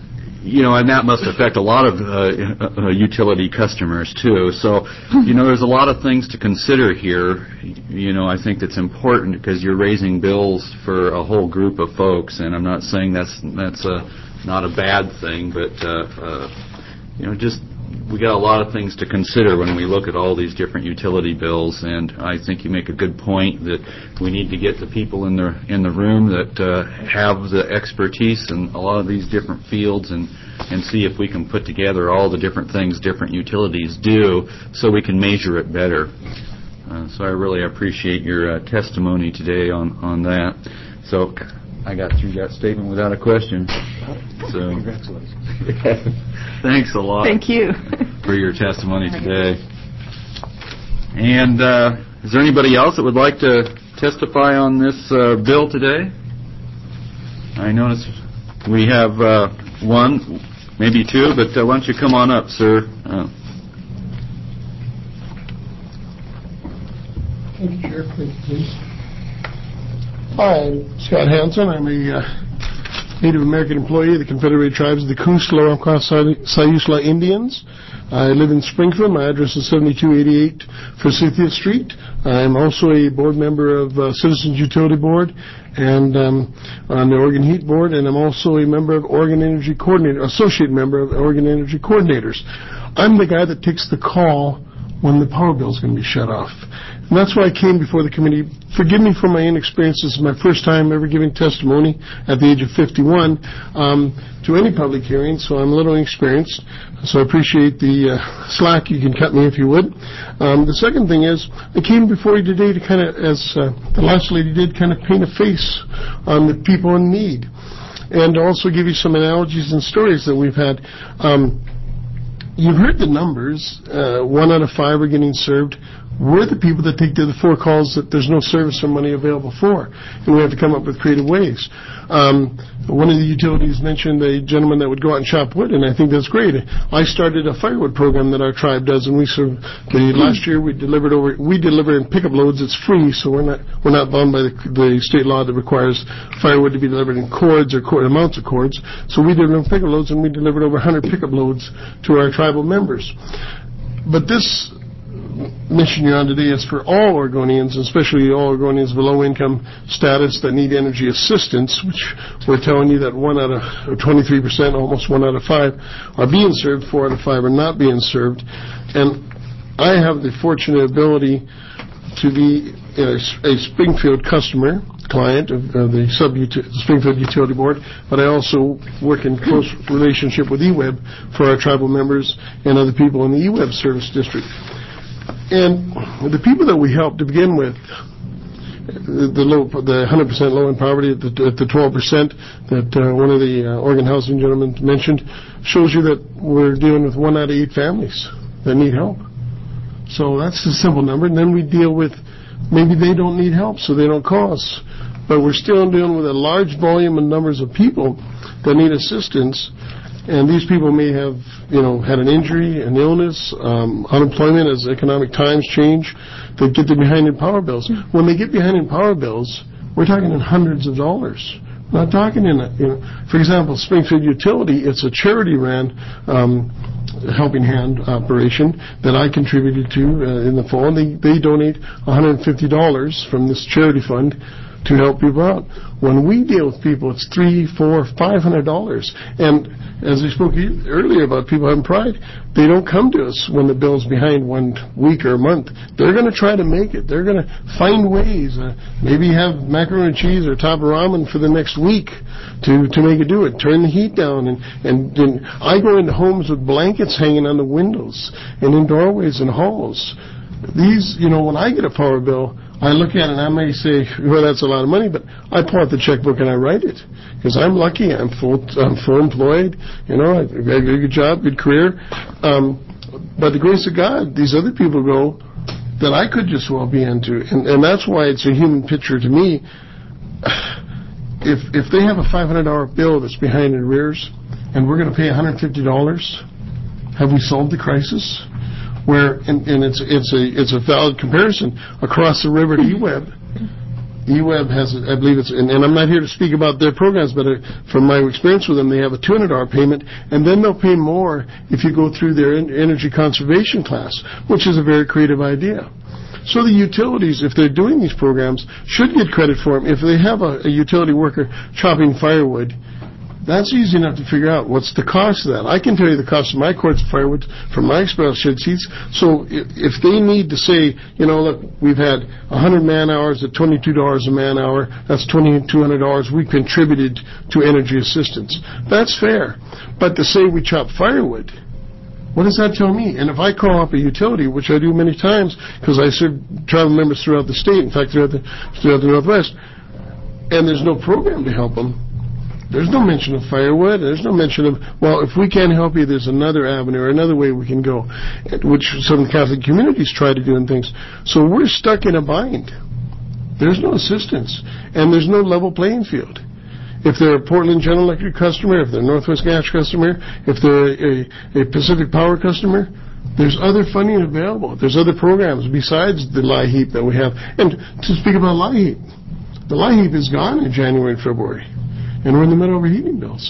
you know, and that must affect a lot of uh, uh, utility customers, too. So, you know, there's a lot of things to consider here. You know, I think that's important because you're raising bills for a whole group of folks, and I'm not saying that's that's a, not a bad thing, but, uh, uh, you know, just we got a lot of things to consider when we look at all these different utility bills, and I think you make a good point that we need to get the people in the in the room that uh, have the expertise in a lot of these different fields, and and see if we can put together all the different things different utilities do, so we can measure it better. Uh, so I really appreciate your uh, testimony today on on that. So I got through that statement without a question. So congratulations. Thanks a lot. Thank you for your testimony today. And uh, is there anybody else that would like to testify on this uh, bill today? I notice we have uh, one, maybe two, but uh, why don't you come on up, sir? Uh, Thank you, Chair. Please. Hi, I'm Scott Hansen. I'm a uh, Native American employee of the Confederated Tribes of the Coos, Lower-Cross Siuslaw Indians. I live in Springfield. My address is seventy-two eighty-eight Forsythia Street. I'm also a board member of uh, Citizens Utility Board and um, on the Oregon Heat Board, and I'm also a member of Oregon Energy Coordinator, associate member of Oregon Energy Coordinators. I'm the guy that takes the call when the power bill is going to be shut off. And that's why I came before the committee. Forgive me for my inexperience. This is my first time ever giving testimony at the age of fifty-one um, to any public hearing, so I'm a little inexperienced. So I appreciate the uh, slack. You can cut me if you would. Um, the second thing is, I came before you today to kind of, as uh, the last lady did, kind of paint a face on the people in need, and also give you some analogies and stories that we've had. Um, You've heard the numbers. Uh, one out of five are getting served. We're the people that take the other four calls that there's no service or money available for, and we have to come up with creative ways. Um, one of the utilities mentioned a gentleman that would go out and chop wood, and I think that's great. I started a firewood program that our tribe does, and we serve. The last year we delivered over. We deliver in pickup loads. It's free, so we're not we're not bound by the, the state law that requires firewood to be delivered in cords or cord, amounts of cords. So we deliver in pickup loads, and we delivered over one hundred pickup loads to our tribal members. But this mission you're on today is for all Oregonians, especially all Oregonians of low-income status that need energy assistance, which we're telling you that one out of twenty-three percent, almost one out of five, are being served, four out of five are not being served. And I have the fortunate ability to be a, a Springfield customer, client of, of the sub Springfield Utility Board, but I also work in close relationship with E W E B for our tribal members and other people in the E W E B service district. And the people that we help to begin with, the low, the one hundred percent low in poverty at the, at the twelve percent that uh, one of the uh, Oregon housing gentlemen mentioned, shows you that we're dealing with one out of eight families that need help. So that's a simple number. And then we deal with maybe they don't need help, so they don't call us. But we're still dealing with a large volume and numbers of people that need assistance. And these people may have, you know, had an injury, an illness, um, unemployment as economic times change. They get behind in power bills. When they get behind in power bills, we're talking in hundreds of dollars. We're not talking in, a, you know, for example, Springfield Utility, it's a charity-ran um, helping hand operation that I contributed to uh, in the fall. And they, they donate one hundred fifty dollars from this charity fund to help people out. When we deal with people, it's three, four, five hundred dollars. And as we spoke earlier about people having pride, they don't come to us when the bill's behind one week or a month. They're going to try to make it. They're going to find ways. Uh, maybe have macaroni and cheese or top ramen for the next week to to make it do it. Turn the heat down, and and, and I go into homes with blankets hanging on the windows and in doorways and halls. These, you know, when I get a power bill, I look at it and I may say, well, that's a lot of money, but I pull out the checkbook and I write it because I'm lucky. I'm full, I'm full employed. You know, I got a good job, good career. Um, by the grace of God, these other people go that I could just well be into, and, and that's why it's a human picture to me. If if they have a five hundred dollar bill that's behind in arrears, and we're going to pay one hundred fifty dollars, have we solved the crisis? Where, and, and it's it's a it's a valid comparison across the river to E W E B, E W E B has, I believe it's, and, and I'm not here to speak about their programs, but uh, from my experience with them, they have a two hundred dollars payment, and then they'll pay more if you go through their en- energy conservation class, which is a very creative idea. So the utilities, if they're doing these programs, should get credit for them. If they have a, a utility worker chopping firewood, that's easy enough to figure out. What's the cost of that? I can tell you the cost of my quartz firewood from my express shed seats. So if, if they need to say, you know, look, we've had one hundred man-hours at twenty-two dollars a man-hour, that's two thousand two hundred dollars we contributed to energy assistance. That's fair. But to say we chop firewood, what does that tell me? And if I call up a utility, which I do many times because I serve tribal members throughout the state, in fact, throughout the, throughout the Northwest, and there's no program to help them, there's no mention of firewood. There's no mention of, well, if we can't help you, there's another avenue or another way we can go, which some Catholic communities try to do and things. So we're stuck in a bind. There's no assistance, and there's no level playing field. If they're a Portland General Electric customer, if they're a Northwest Gas customer, if they're a, a Pacific Power customer, there's other funding available. There's other programs besides the LIHEAP that we have. And to speak about LIHEAP, the LIHEAP is gone in January and February. And we're in the middle of heating bills.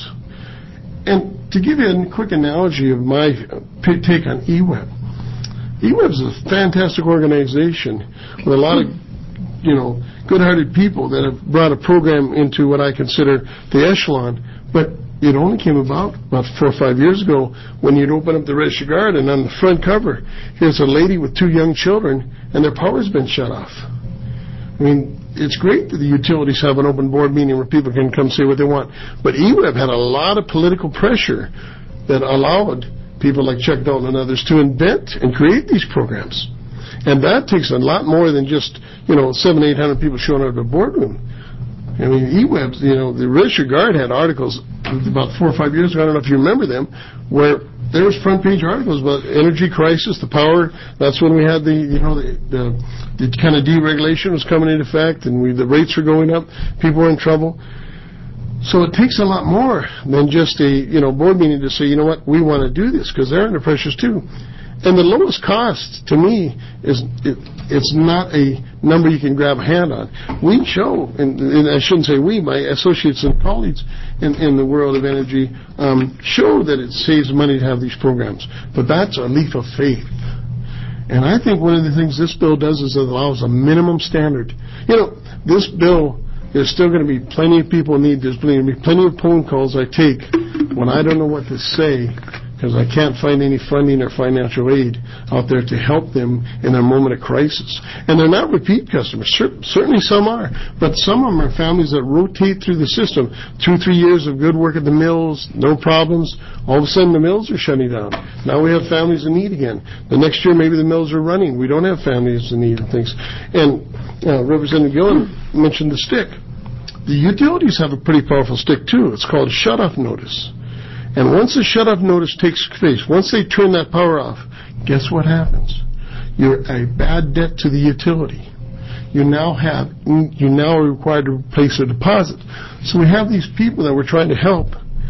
And to give you a quick analogy of my take on E W E B, E W E B is a fantastic organization with a lot of, you know, good-hearted people that have brought a program into what I consider the echelon. But it only came about about four or five years ago when you'd open up the Register Guard, and on the front cover, here's a lady with two young children, and their power's been shut off. I mean, it's great that the utilities have an open board meeting where people can come say what they want. But E W E B had a lot of political pressure that allowed people like Chuck Dalton and others to invent and create these programs. And that takes a lot more than just, you know, seven, eight hundred people showing up at a boardroom. I mean, E W E B, you know, the Register Guard had articles about four or five years ago, I don't know if you remember them, where there was front page articles about energy crisis, the power. That's when we had the, you know, the, the, the kind of deregulation was coming into effect, and we, the rates were going up. People were in trouble. So it takes a lot more than just a, you know, board meeting to say, you know what, we want to do this, because they're under pressures too. And the lowest cost, to me, is it, it's not a number you can grab a hand on. We show, and, and I shouldn't say we, my associates and colleagues in, in the world of energy um, show that it saves money to have these programs. But that's a leap of faith. And I think one of the things this bill does is it allows a minimum standard. You know, this bill, there's still going to be plenty of people in need. There's going to be plenty of phone calls I take when I don't know what to say, because I can't find any funding or financial aid out there to help them in their moment of crisis. And they're not repeat customers. Cer- certainly some are. But some of them are families that rotate through the system. Two, three years of good work at the mills, no problems. All of a sudden the mills are shutting down. Now we have families in need again. The next year maybe the mills are running. We don't have families in need and things. And uh, Representative Gillen mentioned the stick. The utilities have a pretty powerful stick too. It's called a shut-off notice. And once the shut-off notice takes place, once they turn that power off, guess what happens? You're a bad debt to the utility. You now have, you now are required to replace a deposit. So we have these people that we're trying to help,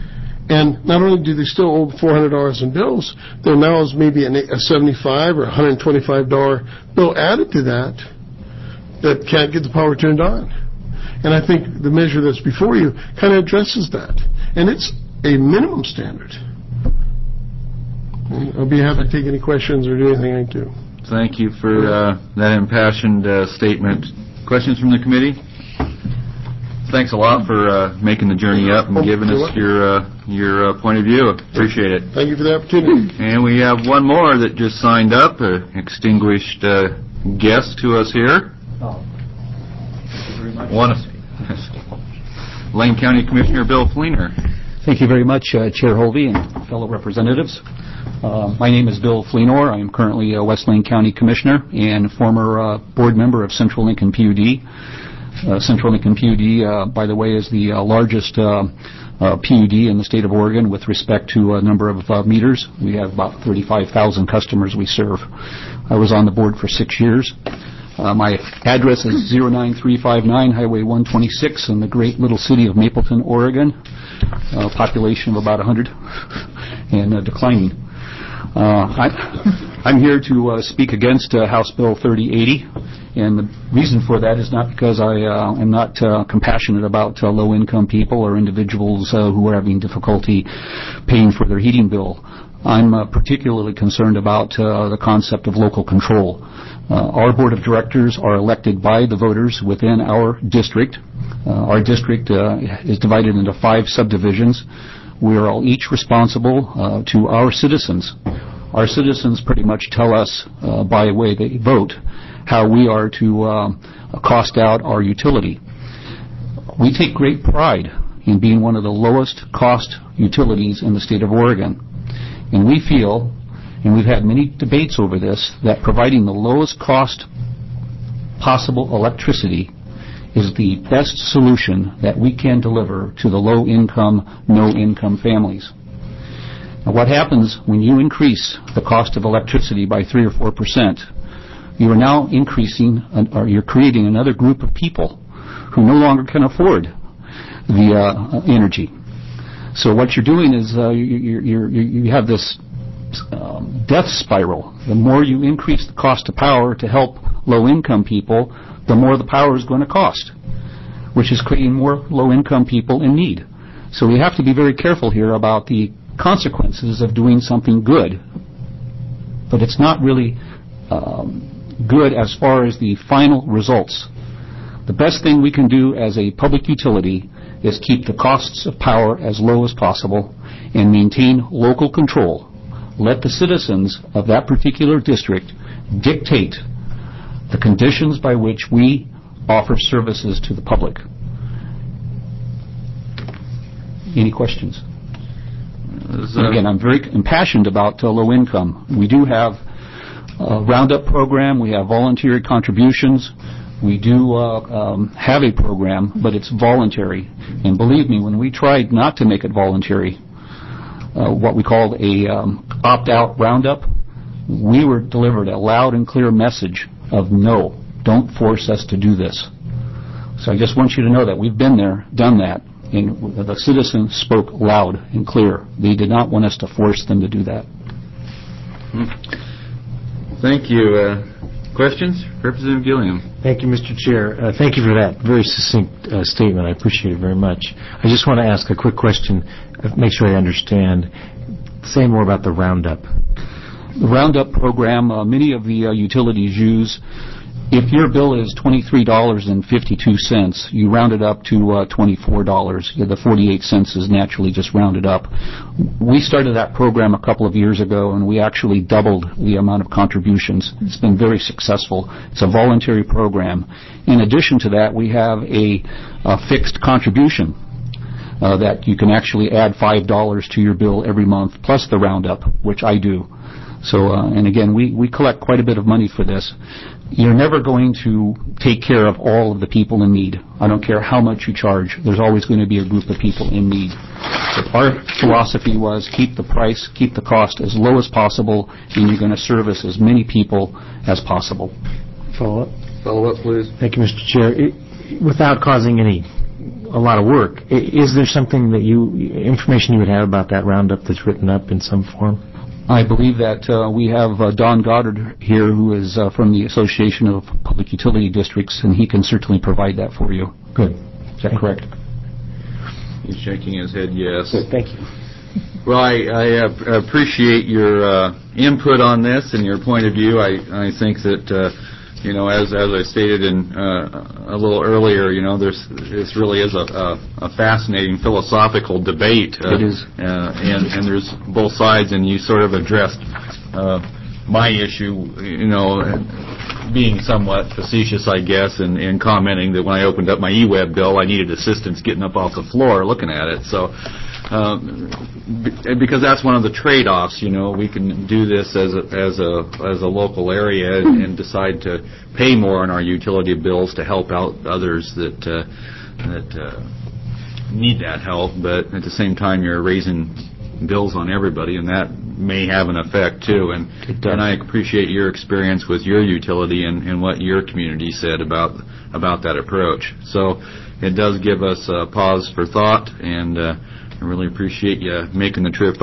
and not only do they still owe four hundred dollars in bills, there now is maybe a seventy-five dollars or one hundred twenty-five dollars bill added to that that can't get the power turned on. And I think the measure that's before you kind of addresses that. And it's a minimum standard. I'll be happy to take any questions or do anything I can do. Thank you for uh, that impassioned uh, statement. Questions from the committee? Thanks a lot for uh, making the journey up and giving us your uh, your uh, point of view. Appreciate it. Thank you for the opportunity. And we have one more that just signed up, an extinguished uh, guest to us here. Oh. Thank you very much. One, Lane County Commissioner Bill Fleener. Thank you very much, uh, Chair Hovey and fellow representatives. Uh, my name is Bill Fleenor. I am currently a West Lane County Commissioner and former uh, board member of Central Lincoln P U D. Uh, Central Lincoln P U D, uh, by the way, is the uh, largest uh, uh, P U D in the state of Oregon with respect to a number of uh, meters. We have about thirty-five thousand customers we serve. I was on the board for six years. Uh, my address is zero nine three five nine Highway one twenty-six in the great little city of Mapleton, Oregon. Uh, population of about one hundred and uh, declining. Uh, I, I'm here to uh, speak against uh, House Bill thirty eighty, and the reason for that is not because I uh, am not uh, compassionate about uh, low-income people or individuals uh, who are having difficulty paying for their heating bill. I'm uh, particularly concerned about uh, the concept of local control. Uh, our board of directors are elected by the voters within our district. Uh, our district uh, is divided into five subdivisions. We are all each responsible uh, to our citizens. Our citizens pretty much tell us uh, by way they vote how we are to uh, cost out our utility. We take great pride in being one of the lowest cost utilities in the state of Oregon. And we feel, and we've had many debates over this, that providing the lowest cost possible electricity is the best solution that we can deliver to the low-income, no-income families. Now, what happens when you increase the cost of electricity by three or four percent? You are now increasing, or you're creating another group of people who no longer can afford the uh, energy. So what you're doing is uh, you, you, you, you have this um, death spiral. The more you increase the cost of power to help low-income people, the more the power is going to cost, which is creating more low-income people in need. So we have to be very careful here about the consequences of doing something good. But it's not really um, good as far as the final results. The best thing we can do as a public utility is keep the costs of power as low as possible and maintain local control. Let the citizens of that particular district dictate the conditions by which we offer services to the public. Any questions? And again, I'm very impassioned about uh, low income. We do have a Roundup program. We have voluntary contributions. We do uh, um, have a program, but it's voluntary. And believe me, when we tried not to make it voluntary, uh, what we called a um, opt-out Roundup, we were delivered a loud and clear message of no, don't force us to do this. So I just want you to know that we've been there, done that, and the citizens spoke loud and clear. They did not want us to force them to do that. Thank you. Uh, questions? Representative Gilliam. Thank you, Mister Chair. Uh, thank you for that very succinct uh, statement. I appreciate it very much. I just want to ask a quick question, uh, make sure I understand. Say more about the Roundup. The Roundup program, uh, many of the uh, utilities use. If your bill is twenty-three dollars and fifty-two cents, you round it up to uh, twenty-four dollars. The forty-eight cents is naturally just rounded up. We started that program a couple of years ago, and we actually doubled the amount of contributions. It's been very successful. It's a voluntary program. In addition to that, we have a, a fixed contribution uh, that you can actually add five dollars to your bill every month, plus the Roundup, which I do. So, uh, and again, we, we collect quite a bit of money for this. You're never going to take care of all of the people in need. I don't care how much you charge. There's always going to be a group of people in need. So our philosophy was keep the price, keep the cost as low as possible, and you're going to service as many people as possible. Follow up? Follow up, please. Thank you, Mister Chair. It, without causing any, a lot of work, is there something that you, information you would have about that Roundup that's written up in some form? I believe that uh, we have uh, Don Goddard here, who is uh, from the Association of Public Utility Districts, and he can certainly provide that for you. Good. Is that correct? He's shaking his head yes. Good. Thank you. Well, I, I uh, appreciate your uh, input on this and your point of view. I, I think that, uh, you know, as as I stated in uh, a little earlier, you know, there's this really is a, a, a fascinating philosophical debate. Uh, it is, uh, and and there's both sides, and you sort of addressed uh, my issue, you know, being somewhat facetious, I guess, and, and commenting that when I opened up my e-web bill, I needed assistance getting up off the floor looking at it. So. Um, because that's one of the trade-offs, you know, we can do this as a, as a as a local area and, and decide to pay more on our utility bills to help out others that uh, that uh, need that help, but at the same time you're raising bills on everybody, and that may have an effect too. And and I appreciate your experience with your utility and, and what your community said about about that approach. So it does give us a pause for thought, and uh, I really appreciate you making the trip up.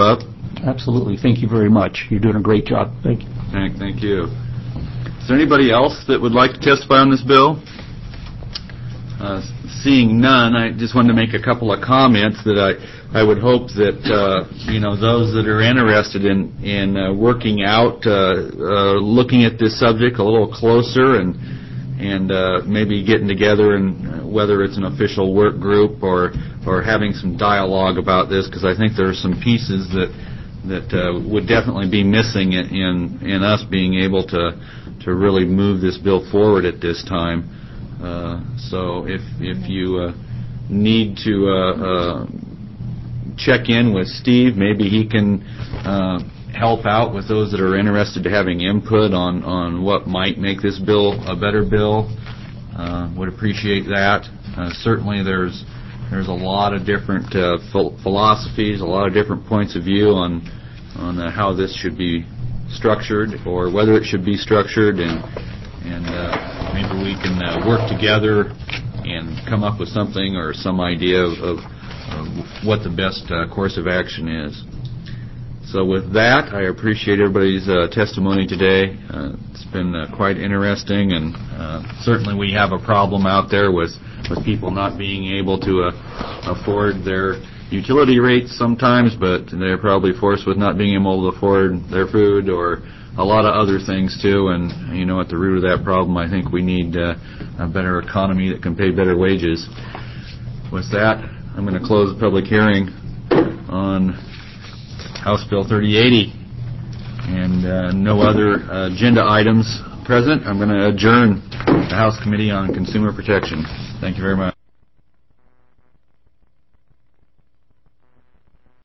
Absolutely. Thank you very much. You're doing a great job. Thank you. Thank, thank you. Is there anybody else that would like to testify on this bill? Uh, seeing none, I just wanted to make a couple of comments that I, I would hope that, uh, you know, those that are interested in, in uh, working out, uh, uh, looking at this subject a little closer and, and uh, maybe getting together, and whether it's an official work group or, or having some dialogue about this, because I think there are some pieces that, that uh, would definitely be missing in, in us being able to, to really move this bill forward at this time. Uh, so if if you uh, need to uh, uh, check in with Steve, maybe he can uh, help out with those that are interested in having input on, on what might make this bill a better bill. Uh, would appreciate that. Uh, certainly there's there's a lot of different uh, ph- philosophies, a lot of different points of view on, on uh, how this should be structured or whether it should be structured, and and uh, maybe we can uh, work together and come up with something or some idea of, of, of what the best uh, course of action is. So with that, I appreciate everybody's uh, testimony today. Uh, it's been uh, quite interesting, and uh, certainly we have a problem out there with, with people not being able to uh, afford their utility rates sometimes, but they're probably forced with not being able to afford their food or a lot of other things too. And you know, at the root of that problem, I think we need uh, a better economy that can pay better wages. With that, I'm going to close the public hearing on House Bill thirty eighty, and uh, no other uh, agenda items present. I'm going to adjourn the House Committee on Consumer Protection. Thank you very much.